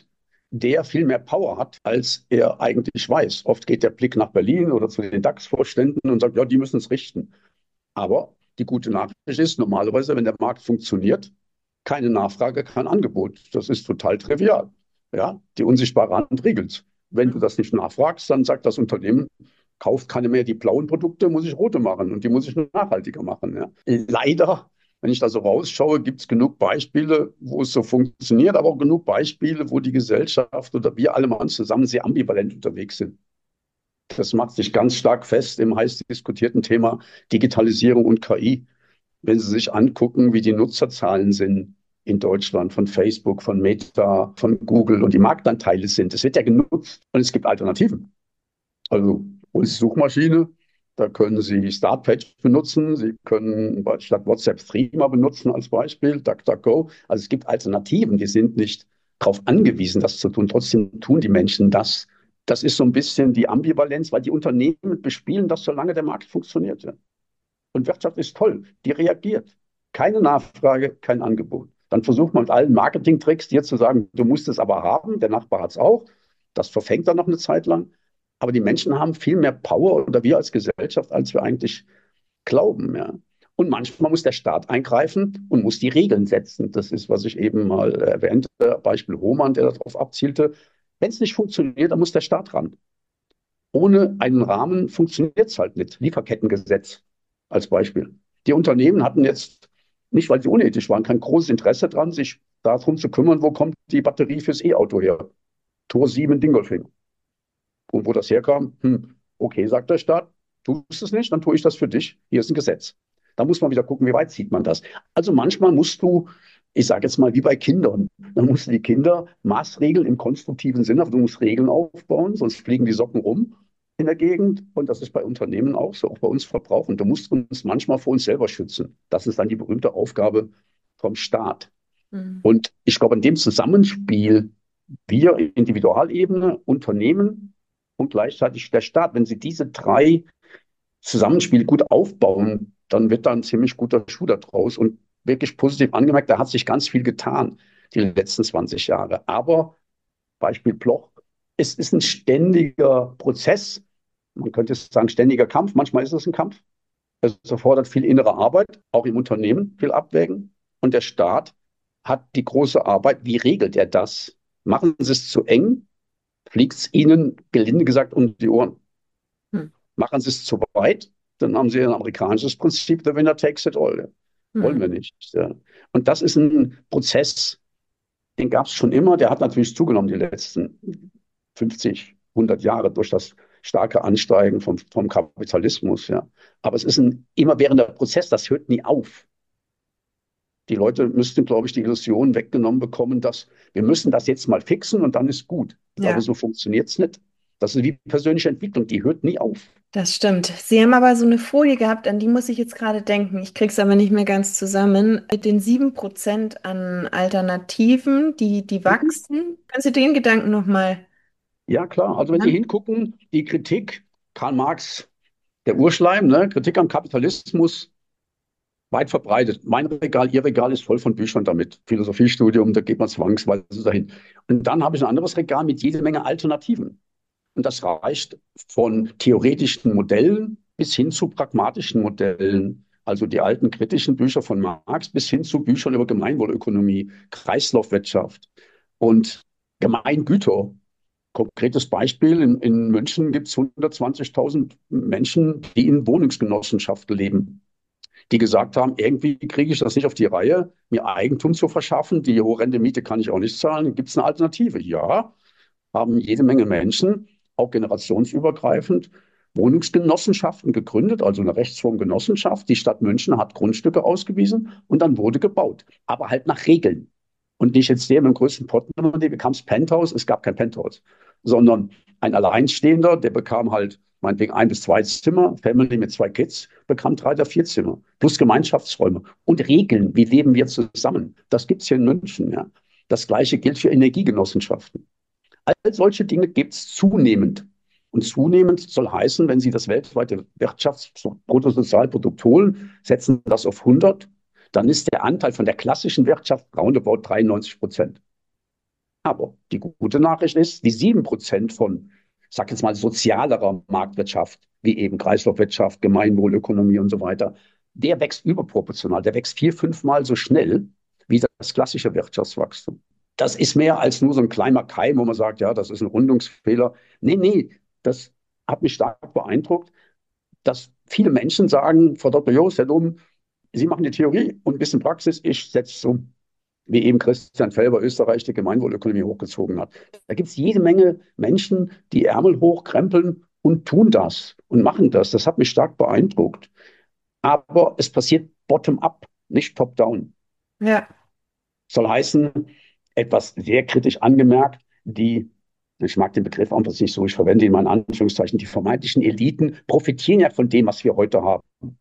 der viel mehr Power hat, als er eigentlich weiß. Oft geht der Blick nach Berlin oder zu den DAX-Vorständen und sagt, ja, die müssen es richten. Aber die gute Nachricht ist normalerweise, wenn der Markt funktioniert, keine Nachfrage, kein Angebot. Das ist total trivial. Ja, die unsichtbare Hand regelt. Wenn du das nicht nachfragst, dann sagt das Unternehmen, kauft keine mehr die blauen Produkte, muss ich rote machen und die muss ich nachhaltiger machen. Ja. Leider, wenn ich da so rausschaue, gibt es genug Beispiele, wo es so funktioniert, aber auch genug Beispiele, wo die Gesellschaft oder wir alle mal zusammen sehr ambivalent unterwegs sind. Das macht sich ganz stark fest im heiß diskutierten Thema Digitalisierung und KI. Wenn Sie sich angucken, wie die Nutzerzahlen sind in Deutschland von Facebook, von Meta, von Google und die Marktanteile sind, es wird ja genutzt und es gibt Alternativen. Also unsere Suchmaschine, da können Sie Startpage benutzen, Sie können statt WhatsApp Threema benutzen als Beispiel, DuckDuckGo. Also es gibt Alternativen, die sind nicht darauf angewiesen, das zu tun. Trotzdem tun die Menschen das. Das ist so ein bisschen die Ambivalenz, weil die Unternehmen bespielen das, solange der Markt funktioniert. Ja. Und Wirtschaft ist toll, die reagiert. Keine Nachfrage, kein Angebot. Dann versucht man mit allen Marketingtricks dir zu sagen, du musst es aber haben, der Nachbar hat es auch. Das verfängt dann noch eine Zeit lang. Aber die Menschen haben viel mehr Power oder wir als Gesellschaft, als wir eigentlich glauben. Ja. Und manchmal muss der Staat eingreifen und muss die Regeln setzen. Das ist, was ich eben mal erwähnte, Beispiel Roman, der darauf abzielte. Wenn es nicht funktioniert, dann muss der Staat ran. Ohne einen Rahmen funktioniert es halt nicht. Lieferkettengesetz als Beispiel. Die Unternehmen hatten jetzt, nicht weil sie unethisch waren, kein großes Interesse daran, sich darum zu kümmern, wo kommt die Batterie fürs E-Auto her. Tor 7 Dingolfing. Und wo das herkam, okay, sagt der Staat, tust es nicht, dann tue ich das für dich. Hier ist ein Gesetz. Da muss man wieder gucken, wie weit zieht man das. Also manchmal musst du, ich sage jetzt mal wie bei Kindern, dann musst du die Kinder maßregeln im konstruktiven Sinne, aber du musst Regeln aufbauen, sonst fliegen die Socken rum in der Gegend. Und das ist bei Unternehmen auch so, auch bei uns Verbrauchern. Du musst uns manchmal vor uns selber schützen. Das ist dann die berühmte Aufgabe vom Staat. Mhm. Und ich glaube, in dem Zusammenspiel, wir Individualebene, Unternehmen und gleichzeitig der Staat, wenn sie diese drei Zusammenspiele gut aufbauen, dann wird da ein ziemlich guter Schuh da draus. Und wirklich positiv angemerkt, da hat sich ganz viel getan die letzten 20 Jahre. Aber Beispiel Bloch, es ist ein ständiger Prozess. Man könnte sagen, ständiger Kampf. Manchmal ist es ein Kampf. Es erfordert viel innere Arbeit, auch im Unternehmen viel Abwägen. Und der Staat hat die große Arbeit, wie regelt er das? Machen Sie es zu eng, fliegt es Ihnen, gelinde gesagt, um die Ohren. Hm. Machen Sie es zu weit, dann haben Sie ein amerikanisches Prinzip, the winner takes it all. Ja. Wollen Hm. wir nicht. Ja. Und das ist ein Prozess, den gab es schon immer, der hat natürlich zugenommen die letzten 50, 100 Jahre durch das starke Ansteigen vom Kapitalismus. Ja. Aber es ist ein immerwährender Prozess, das hört nie auf. Die Leute müssten, glaube ich, die Illusion weggenommen bekommen, dass wir müssen das jetzt mal fixen und dann ist gut. Aber Ja, so funktioniert es nicht. Das ist wie persönliche Entwicklung, die hört nie auf. das stimmt. Sie haben aber so eine Folie gehabt, an die muss ich jetzt gerade denken. Ich krieg's aber nicht mehr ganz zusammen. Mit den 7% an Alternativen, die wachsen. Kannst du den Gedanken nochmal? Ja, klar. Also wenn Sie hingucken, die Kritik, Karl Marx, der Urschleim, ne, Kritik am Kapitalismus, weit verbreitet. Mein Regal, Ihr Regal ist voll von Büchern damit. Philosophiestudium, da geht man zwangsweise dahin. Und dann habe ich ein anderes Regal mit jede Menge Alternativen. Und das reicht von theoretischen Modellen bis hin zu pragmatischen Modellen. Also die alten kritischen Bücher von Marx bis hin zu Büchern über Gemeinwohlökonomie, Kreislaufwirtschaft und Gemeingüter. Konkretes Beispiel, in München gibt es 120.000 Menschen, die in Wohnungsgenossenschaften leben, die gesagt haben, irgendwie kriege ich das nicht auf die Reihe, mir Eigentum zu verschaffen, die horrende Miete kann ich auch nicht zahlen, gibt es eine Alternative? Ja, haben jede Menge Menschen, auch generationsübergreifend, Wohnungsgenossenschaften gegründet, also eine Rechtsform Genossenschaft. Die Stadt München hat Grundstücke ausgewiesen und dann wurde gebaut, aber halt nach Regeln. Und nicht jetzt der mit dem größten Portemonnaie bekam das Penthouse, es gab kein Penthouse, sondern ein Alleinstehender, der bekam halt meinetwegen 1 bis 2 Zimmer, Family mit 2 Kids, bekam 3 oder 4 Zimmer, plus Gemeinschaftsräume und Regeln, wie leben wir zusammen. Das gibt es hier in München. Ja. Das Gleiche gilt für Energiegenossenschaften. All solche Dinge gibt es zunehmend. Und zunehmend soll heißen, wenn Sie das weltweite Wirtschaftsbruttosozialprodukt holen, setzen das auf 100, dann ist der Anteil von der klassischen Wirtschaft roundabout 93%. Aber die gute Nachricht ist, die 7% von, ich sag jetzt mal, sozialerer Marktwirtschaft, wie eben Kreislaufwirtschaft, Gemeinwohlökonomie und so weiter, der wächst überproportional. Der wächst 4, 5 Mal so schnell wie das klassische Wirtschaftswachstum. Das ist mehr als nur so ein kleiner Keim, wo man sagt, ja, das ist ein Rundungsfehler. Nee, nee, das hat mich stark beeindruckt, dass viele Menschen sagen, Frau Dr. Jost, Herr Dom, Sie machen die Theorie und ein bisschen Praxis, ich setze es um, wie eben Christian Felber Österreich die Gemeinwohlökonomie hochgezogen hat. Da gibt es jede Menge Menschen, die Ärmel hochkrempeln und tun das und machen das. Das hat mich stark beeindruckt. Aber es passiert bottom-up, nicht top-down. Ja, Soll heißen, etwas sehr kritisch angemerkt, ich mag den Begriff einfach nicht so, ich verwende ihn mal in Anführungszeichen, die vermeintlichen Eliten profitieren ja von dem, was wir heute haben.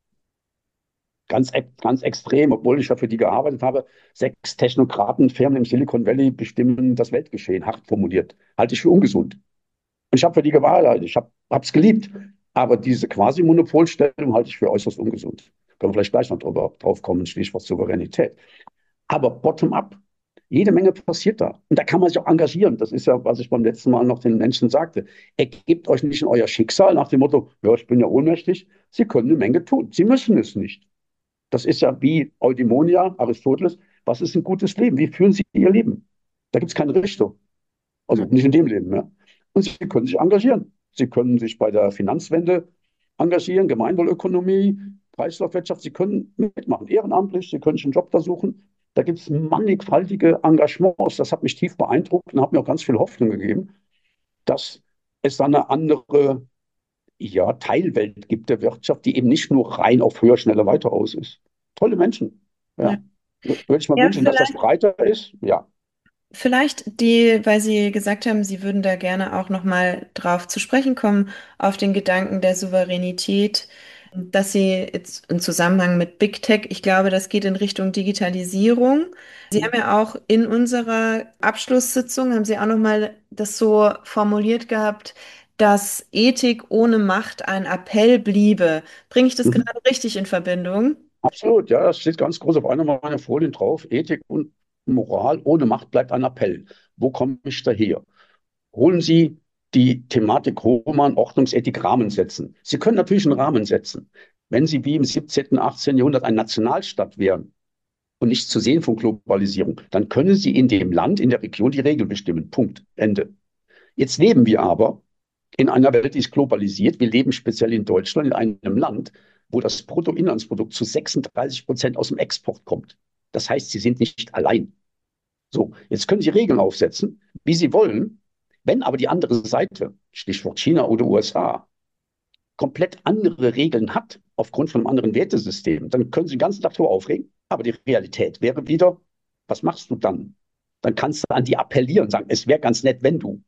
Ganz extrem, obwohl ich ja für die gearbeitet habe. 6 Technokratenfirmen im Silicon Valley bestimmen das Weltgeschehen, hart formuliert. Halte ich für ungesund. Und ich habe für die gearbeitet, ich habe es geliebt. Aber diese Quasi-Monopolstellung halte ich für äußerst ungesund. Können wir vielleicht gleich noch drauf kommen, Stichwort Souveränität. Aber bottom-up, jede Menge passiert da. Und da kann man sich auch engagieren. Das ist ja, was ich beim letzten Mal noch den Menschen sagte. Ergebt euch nicht in euer Schicksal nach dem Motto, ja, ich bin ja ohnmächtig. Sie können eine Menge tun. Sie müssen es nicht. Das ist ja wie Eudaimonia, Aristoteles. Was ist ein gutes Leben? Wie führen Sie Ihr Leben? Da gibt es keine Richtung. Also nicht in dem Leben. Ja. Und Sie können sich engagieren. Sie können sich bei der Finanzwende engagieren, Gemeinwohlökonomie, Kreislaufwirtschaft. Sie können mitmachen, ehrenamtlich. Sie können sich einen Job da suchen. Da gibt es mannigfaltige Engagements. Das hat mich tief beeindruckt und hat mir auch ganz viel Hoffnung gegeben, dass es da eine andere, ja, Teilwelt gibt der Wirtschaft, die eben nicht nur rein auf höher, schneller, weiter aus ist. Tolle Menschen. ja. Ja. Würde ich mal Ja, wünschen, dass das breiter ist. Ja. vielleicht die, weil Sie gesagt haben, Sie würden da gerne auch noch mal drauf zu sprechen kommen, auf den Gedanken der Souveränität, dass Sie jetzt im Zusammenhang mit Big Tech, ich glaube, das geht in Richtung Digitalisierung. Sie haben ja auch in unserer Abschlusssitzung, haben Sie auch noch mal das so formuliert gehabt, dass Ethik ohne Macht ein Appell bliebe. Bringe ich das Mhm. gerade richtig in Verbindung? Absolut, ja, das steht ganz groß auf einer meiner Folien drauf. Ethik und Moral ohne Macht bleibt ein Appell. Wo komme ich daher? Holen Sie die Thematik Roman Ordnungsethik Rahmen setzen. Sie können natürlich einen Rahmen setzen. Wenn Sie wie im 17., 18. Jahrhundert ein Nationalstaat wären und nichts zu sehen von Globalisierung, dann können Sie in dem Land, in der Region die Regeln bestimmen. Punkt. Ende. Jetzt leben wir aber in einer Welt, die ist globalisiert. Wir leben speziell in Deutschland, in einem Land, wo das Bruttoinlandsprodukt zu 36% aus dem Export kommt. Das heißt, Sie sind nicht allein. So, jetzt können Sie Regeln aufsetzen, wie Sie wollen. Wenn aber die andere Seite, Stichwort China oder USA, komplett andere Regeln hat, aufgrund von einem anderen Wertesystem, dann können Sie den ganzen Tag darüber aufregen. Aber die Realität wäre wieder, was machst du dann? Dann kannst du an die appellieren und sagen, es wäre ganz nett, wenn du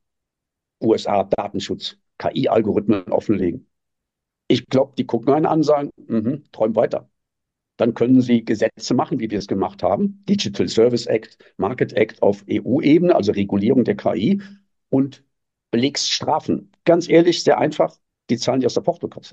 USA Datenschutz, KI-Algorithmen offenlegen. Ich glaube, die gucken einen an und sagen, träum weiter. Dann können sie Gesetze machen, wie wir es gemacht haben. Digital Service Act, Market Act auf EU-Ebene, also Regulierung der KI und Belegsstrafen. Ganz ehrlich, sehr einfach, die zahlen die aus der Portokasse.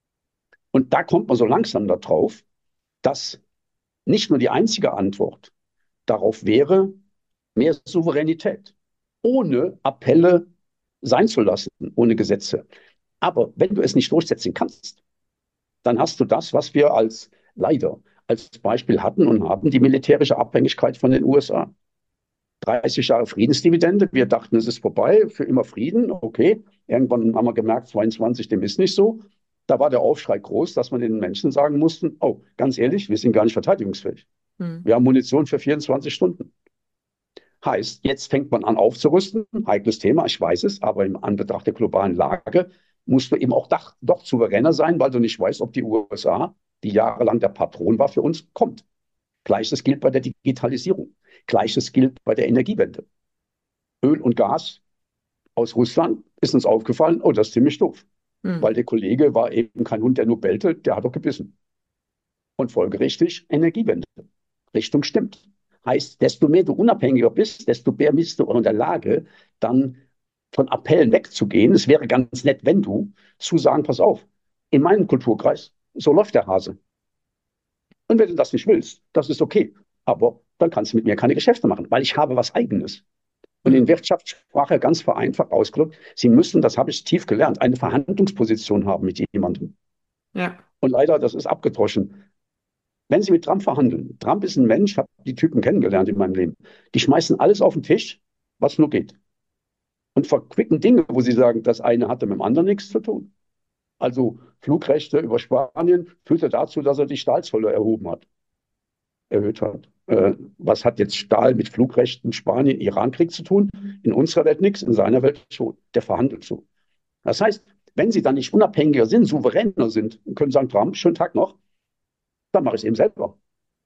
Und da kommt man so langsam darauf, dass nicht nur die einzige Antwort darauf wäre, mehr Souveränität, ohne Appelle sein zu lassen, ohne Gesetze. Aber wenn du es nicht durchsetzen kannst, dann hast du das, was wir leider als Beispiel hatten und haben, die militärische Abhängigkeit von den USA. 30 Jahre Friedensdividende, wir dachten, es ist vorbei, für immer Frieden, okay. Irgendwann haben wir gemerkt, 22, dem ist nicht so. Da war der Aufschrei groß, dass man den Menschen sagen mussten, oh, ganz ehrlich, wir sind gar nicht verteidigungsfähig. Hm. Wir haben Munition für 24 Stunden. Heißt, jetzt fängt man an aufzurüsten, heikles Thema, ich weiß es, aber im Anbetracht der globalen Lage musst du eben auch doch souveräner sein, weil du nicht weißt, ob die USA, die jahrelang der Patron war, für uns kommt. Gleiches gilt bei der Digitalisierung. Gleiches gilt bei der Energiewende. Öl und Gas aus Russland ist uns aufgefallen, oh, das ist ziemlich doof. Hm. Weil der Kollege war eben kein Hund, der nur bellte, der hat doch gebissen. Und folgerichtig Energiewende. Richtung stimmt. Heißt, desto mehr du unabhängiger bist, desto mehr bist du auch in der Lage, dann von Appellen wegzugehen. Es wäre ganz nett, wenn du zu sagen, pass auf, in meinem Kulturkreis, so läuft der Hase. Und wenn du das nicht willst, das ist okay. Aber dann kannst du mit mir keine Geschäfte machen, weil ich habe was Eigenes. Und in Wirtschaftssprache ganz vereinfacht ausgedrückt, Sie müssen, das habe ich tief gelernt, eine Verhandlungsposition haben mit jemandem. Ja. Und leider, das ist abgedroschen. Wenn Sie mit Trump verhandeln, Trump ist ein Mensch, ich habe die Typen kennengelernt in meinem Leben, die schmeißen alles auf den Tisch, was nur geht. Und verquicken Dinge, wo sie sagen, das eine hatte mit dem anderen nichts zu tun. Also Flugrechte über Spanien führte dazu, dass er die Stahlzölle erhöht hat. Was hat jetzt Stahl mit Flugrechten Spanien, Iran-Krieg zu tun? In unserer Welt nichts, in seiner Welt schon. Der verhandelt so. Das heißt, wenn sie dann nicht unabhängiger sind, souveräner sind und können sagen, Trump, schönen Tag noch, dann mache ich es eben selber.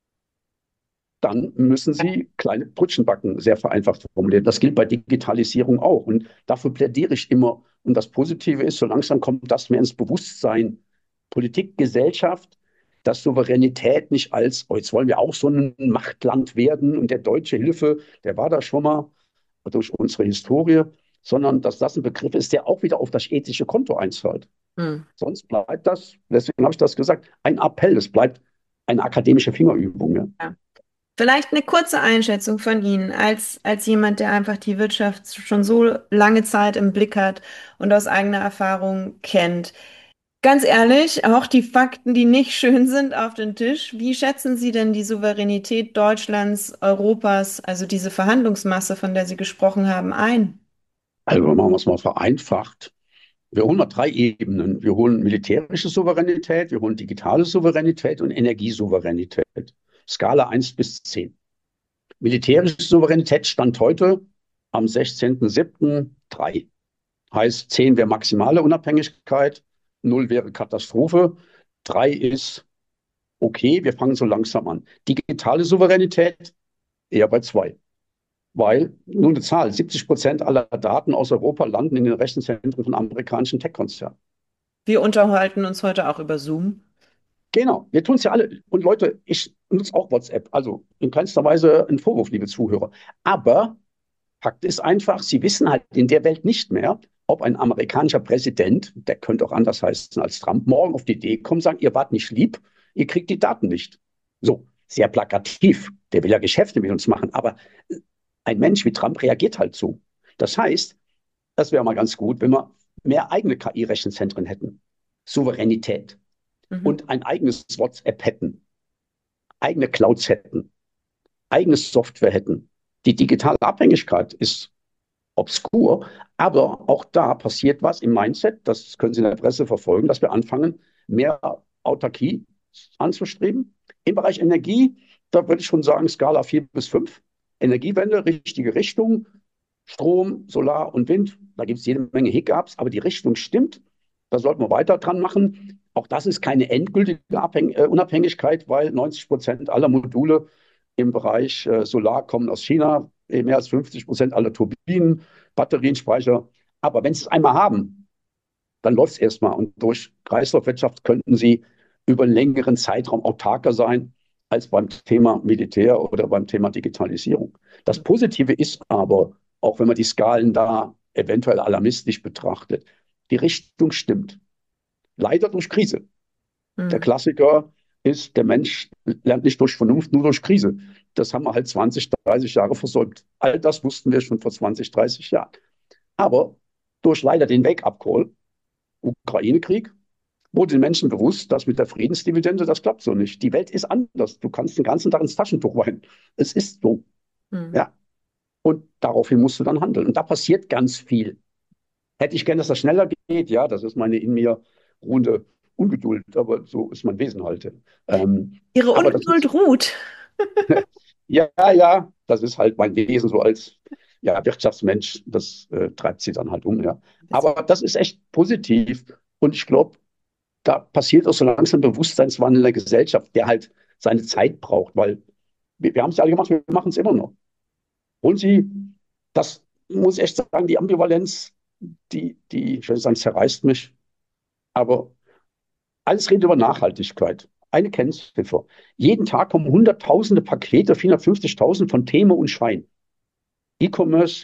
Dann müssen sie kleine Brötchen backen, sehr vereinfacht formuliert. Das gilt bei Digitalisierung auch. Und dafür plädiere ich immer. Und das Positive ist, so langsam kommt das mehr ins Bewusstsein. Politik, Gesellschaft, dass Souveränität nicht als, oh, jetzt wollen wir auch so ein Machtland werden und der deutsche Hilfe, der war da schon mal durch unsere Historie, sondern dass das ein Begriff ist, der auch wieder auf das ethische Konto einzahlt. Hm. Sonst bleibt das, deswegen habe ich das gesagt, ein Appell. Es bleibt eine akademische Fingerübung. Ja. Ja. Vielleicht eine kurze Einschätzung von Ihnen als jemand, der einfach die Wirtschaft schon so lange Zeit im Blick hat und aus eigener Erfahrung kennt. Ganz ehrlich, auch die Fakten, die nicht schön sind, auf den Tisch. Wie schätzen Sie denn die Souveränität Deutschlands, Europas, also diese Verhandlungsmasse, von der Sie gesprochen haben, ein? Also machen wir es mal vereinfacht. Wir holen mal drei Ebenen. Wir holen militärische Souveränität, wir holen digitale Souveränität und Energiesouveränität. Skala 1 bis 10. Militärische Souveränität stand heute am 16.07. 3. Heißt 10 wäre maximale Unabhängigkeit, 0 wäre Katastrophe, 3 ist okay, wir fangen so langsam an. Digitale Souveränität eher bei 2. Weil, nur eine Zahl, 70% aller Daten aus Europa landen in den Rechenzentren von amerikanischen Tech-Konzernen. Wir unterhalten uns heute auch über Zoom. Genau, wir tun es ja alle. Und Leute, ich nutze auch WhatsApp. Also in keinster Weise ein Vorwurf, liebe Zuhörer. Aber Fakt ist einfach, Sie wissen halt in der Welt nicht mehr, ob ein amerikanischer Präsident, der könnte auch anders heißen als Trump, morgen auf die Idee kommt und sagt, ihr wart nicht lieb, ihr kriegt die Daten nicht. So, sehr plakativ. Der will ja Geschäfte mit uns machen. Aber ein Mensch wie Trump reagiert halt so. Das heißt, das wäre mal ganz gut, wenn wir mehr eigene KI-Rechenzentren hätten. Souveränität. Mhm. Und ein eigenes WhatsApp hätten, eigene Clouds hätten, eigene Software hätten. Die digitale Abhängigkeit ist obskur, aber auch da passiert was im Mindset, das können Sie in der Presse verfolgen, dass wir anfangen, mehr Autarkie anzustreben. Im Bereich Energie, da würde ich schon sagen, Skala 4 bis 5. Energiewende, richtige Richtung, Strom, Solar und Wind, da gibt es jede Menge Hiccups, aber die Richtung stimmt. Da sollten wir weiter dran machen. Auch das ist keine endgültige Unabhängigkeit, weil 90% aller Module im Bereich Solar kommen aus China, mehr als 50% aller Turbinen, Batterienspeicher. Aber wenn Sie es einmal haben, dann läuft es erstmal. Und durch Kreislaufwirtschaft könnten Sie über einen längeren Zeitraum autarker sein als beim Thema Militär oder beim Thema Digitalisierung. Das Positive ist aber, auch wenn man die Skalen da eventuell alarmistisch betrachtet, die Richtung stimmt. Leider durch Krise. Der Mhm. Klassiker ist, der Mensch lernt nicht durch Vernunft, nur durch Krise. Das haben wir halt 20, 30 Jahre versäumt. All das wussten wir schon vor 20, 30 Jahren. Aber durch leider den Wake-up-Call, Ukraine-Krieg, wurde den Menschen bewusst, dass mit der Friedensdividende, das klappt so nicht. Die Welt ist anders. Du kannst den ganzen Tag ins Taschentuch weinen. Es ist so. Mhm. Ja. Und daraufhin musst du dann handeln. Und da passiert ganz viel. Hätte ich gern, dass das schneller geht? Ja, das ist meine in mir ruhende Ungeduld, aber so ist mein Wesen halt. Ihre Aber das Ungeduld ist, ruht. ja, ja, das ist halt mein Wesen so als ja, Wirtschaftsmensch. Das treibt sie dann halt um, ja. Aber das ist echt positiv. Und ich glaube, da passiert auch so langsam Bewusstseinswandel in der Gesellschaft, der halt seine Zeit braucht, weil wir haben es ja alle gemacht, wir machen es immer noch. Und sie, das muss ich echt sagen, die Ambivalenz, ich will nicht sagen, zerreißt mich, aber alles redet über Nachhaltigkeit. Eine Kennziffer. Jeden Tag kommen hunderttausende Pakete, 450.000 von Temo und Schein. E-Commerce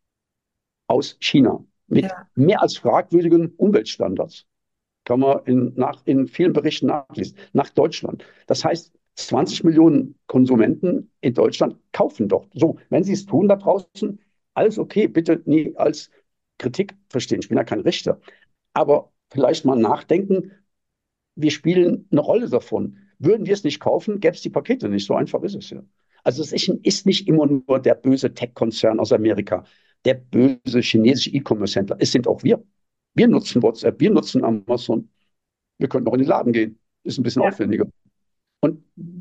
aus China mit Ja. mehr als fragwürdigen Umweltstandards. Kann man in vielen Berichten nachlesen. Nach Deutschland. Das heißt, 20 Millionen Konsumenten in Deutschland kaufen dort. So, wenn sie es tun da draußen, Alles okay, bitte nie als Kritik verstehen. Ich bin ja kein Richter. Aber vielleicht mal nachdenken, wir spielen eine Rolle davon. Würden wir es nicht kaufen, gäbe es die Pakete nicht. So einfach ist es ja. Also ist nicht immer nur der böse Tech-Konzern aus Amerika, der böse chinesische E-Commerce-Händler. Es sind auch wir. Wir nutzen WhatsApp, wir nutzen Amazon. Wir könnten auch in den Laden gehen. Ist ein bisschen Ja. aufwendiger. Und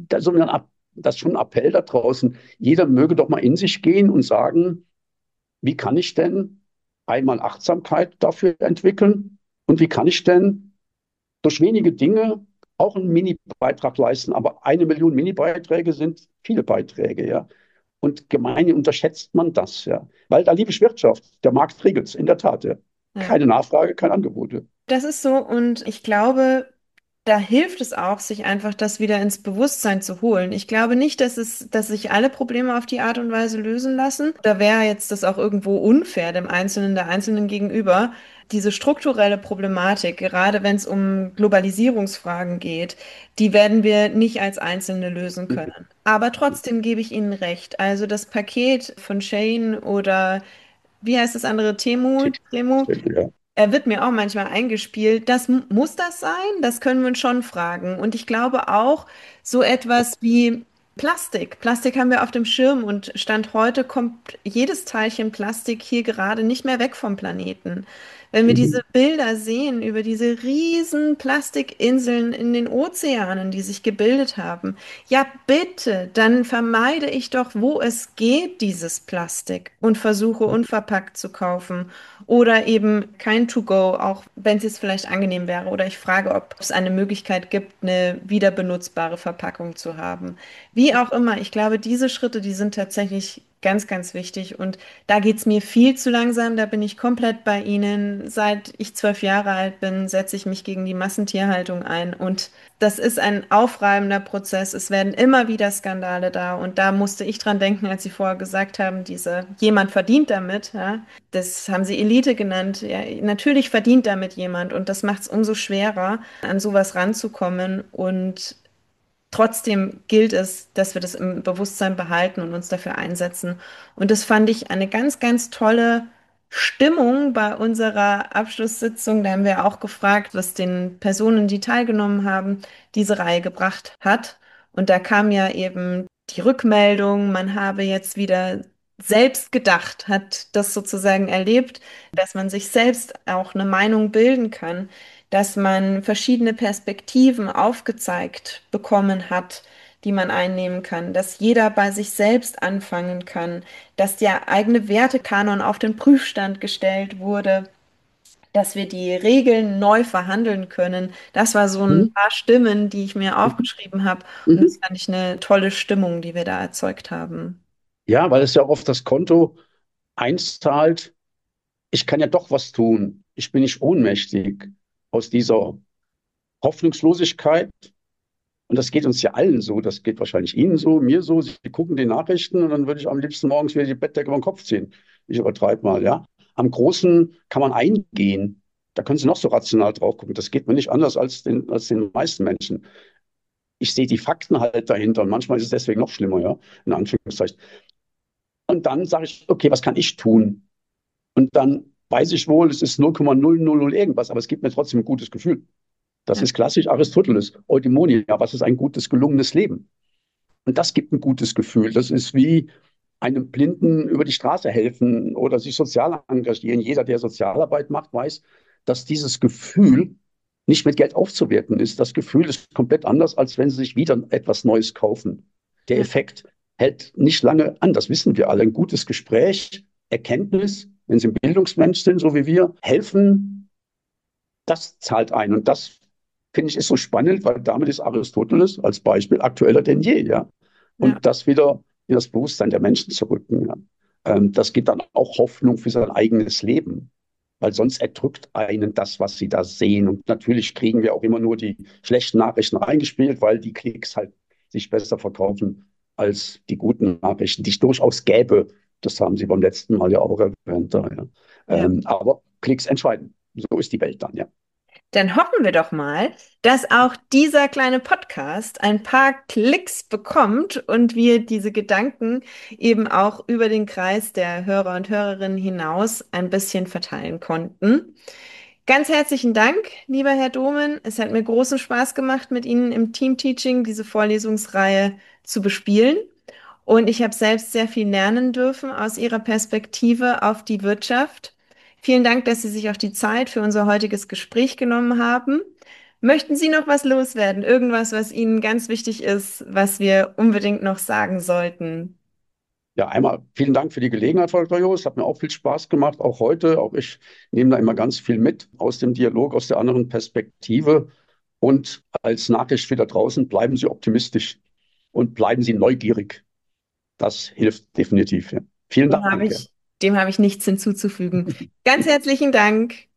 das ist schon ein Appell da draußen. Jeder möge doch mal in sich gehen und sagen, wie kann ich denn einmal Achtsamkeit dafür entwickeln und wie kann ich denn durch wenige Dinge auch einen Mini-Beitrag leisten. Aber 1 Million Mini-Beiträge sind viele Beiträge, ja. Und gemein unterschätzt man das, ja. Weil da liebe ich Wirtschaft. Der Markt regelt es, in der Tat, ja. Ja. Keine Nachfrage, kein Angebot. Ja. Das ist so und ich glaube, da hilft es auch, sich einfach das wieder ins Bewusstsein zu holen. Ich glaube nicht, dass sich alle Probleme auf die Art und Weise lösen lassen. Da wäre jetzt das auch irgendwo unfair dem Einzelnen, der Einzelnen gegenüber. Diese strukturelle Problematik, gerade wenn es um Globalisierungsfragen geht, die werden wir nicht als Einzelne lösen können. Aber trotzdem gebe ich Ihnen recht. Also das Paket von Shane oder wie heißt das andere? Temu? Ja. Er wird mir auch manchmal eingespielt. Muss das sein? Das können wir uns schon fragen. Und ich glaube auch, so etwas wie Plastik. Plastik haben wir auf dem Schirm und Stand heute kommt jedes Teilchen Plastik hier gerade nicht mehr weg vom Planeten. Wenn wir diese Mhm. Bilder sehen über diese riesen Plastikinseln in den Ozeanen, die sich gebildet haben, ja bitte, dann vermeide ich doch, wo es geht, dieses Plastik und versuche unverpackt zu kaufen. Oder eben kein To-Go, auch wenn es jetzt vielleicht angenehm wäre. Oder ich frage, ob es eine Möglichkeit gibt, eine wiederbenutzbare Verpackung zu haben. Wie auch immer, ich glaube, diese Schritte, die sind tatsächlich ganz, ganz wichtig. Und da geht es mir viel zu langsam. Da bin ich komplett bei Ihnen. Seit ich 12 Jahre alt bin, setze ich mich gegen die Massentierhaltung ein. Und das ist ein aufreibender Prozess. Es werden immer wieder Skandale da. Und da musste ich dran denken, als Sie vorher gesagt haben, jemand verdient damit. Ja? Das haben Sie Elite genannt. Ja, natürlich verdient damit jemand. Und das macht es umso schwerer, an sowas ranzukommen. Und trotzdem gilt es, dass wir das im Bewusstsein behalten und uns dafür einsetzen. Und das fand ich eine ganz, ganz tolle Stimmung bei unserer Abschlusssitzung. Da haben wir auch gefragt, was den Personen, die teilgenommen haben, diese Reihe gebracht hat. Und da kam ja eben die Rückmeldung, man habe jetzt wieder selbst gedacht, hat das sozusagen erlebt, dass man sich selbst auch eine Meinung bilden kann, dass man verschiedene Perspektiven aufgezeigt bekommen hat, die man einnehmen kann, dass jeder bei sich selbst anfangen kann, dass der eigene Wertekanon auf den Prüfstand gestellt wurde, dass wir die Regeln neu verhandeln können. Das war so ein Mhm. paar Stimmen, die ich mir Mhm. aufgeschrieben habe. Und das Mhm. fand ich eine tolle Stimmung, die wir da erzeugt haben. Ja, weil es ja auch auf das Konto einzahlt, ich kann ja doch was tun. Ich bin nicht ohnmächtig aus dieser Hoffnungslosigkeit. Und das geht uns ja allen so. Das geht wahrscheinlich Ihnen so, mir so. Sie gucken die Nachrichten und dann würde ich am liebsten morgens wieder die Bettdecke über den Kopf ziehen. Ich übertreibe mal, ja. Am Großen kann man eingehen. Da können Sie noch so rational drauf gucken. Das geht mir nicht anders als den meisten Menschen. Ich sehe die Fakten halt dahinter und manchmal ist es deswegen noch schlimmer, ja, in Anführungszeichen. Und dann sage ich, okay, was kann ich tun? Und dann weiß ich wohl, es ist 0,000 irgendwas, aber es gibt mir trotzdem ein gutes Gefühl. Das Ja, ist klassisch Aristoteles, Eudaimonia. Was ist ein gutes, gelungenes Leben? Und das gibt ein gutes Gefühl. Das ist wie einem Blinden über die Straße helfen oder sich sozial engagieren. Jeder, der Sozialarbeit macht, weiß, dass dieses Gefühl nicht mit Geld aufzuwerten ist. Das Gefühl ist komplett anders, als wenn Sie sich wieder etwas Neues kaufen. Der ja, Effekt hält nicht lange an. Das wissen wir alle. Ein gutes Gespräch, Erkenntnis, wenn Sie ein Bildungsmensch sind, so wie wir, helfen, das zahlt ein. Und das finde ich ist so spannend, weil damit ist Aristoteles als Beispiel aktueller denn je, ja. ja, Und das wieder in das Bewusstsein der Menschen zu rücken, ja. Das gibt dann auch Hoffnung für sein eigenes Leben, weil sonst erdrückt einen das, was sie da sehen. Und natürlich kriegen wir auch immer nur die schlechten Nachrichten reingespielt, weil die Klicks halt sich besser verkaufen als die guten Nachrichten, die es durchaus gäbe. Das haben Sie beim letzten Mal ja auch erwähnt. Da, ja. ja. Aber Klicks entscheiden. So ist die Welt dann, ja. Dann hoffen wir doch mal, dass auch dieser kleine Podcast ein paar Klicks bekommt und wir diese Gedanken eben auch über den Kreis der Hörer und Hörerinnen hinaus ein bisschen verteilen konnten. Ganz herzlichen Dank, lieber Herr Domen. Es hat mir großen Spaß gemacht, mit Ihnen im Teamteaching diese Vorlesungsreihe zu bespielen. Und ich habe selbst sehr viel lernen dürfen aus Ihrer Perspektive auf die Wirtschaft. Vielen Dank, dass Sie sich auch die Zeit für unser heutiges Gespräch genommen haben. Möchten Sie noch was loswerden? Irgendwas, was Ihnen ganz wichtig ist, was wir unbedingt noch sagen sollten? Ja, einmal vielen Dank für die Gelegenheit, Frau Dr. Jost. Hat mir auch viel Spaß gemacht, auch heute. Auch ich nehme da immer ganz viel mit aus dem Dialog, aus der anderen Perspektive. Und als Nachricht für da draußen, bleiben Sie optimistisch und bleiben Sie neugierig. Das hilft definitiv. Ja. Vielen Dem habe Dank. Ja. ich, dem habe ich nichts hinzuzufügen. Ganz herzlichen Dank.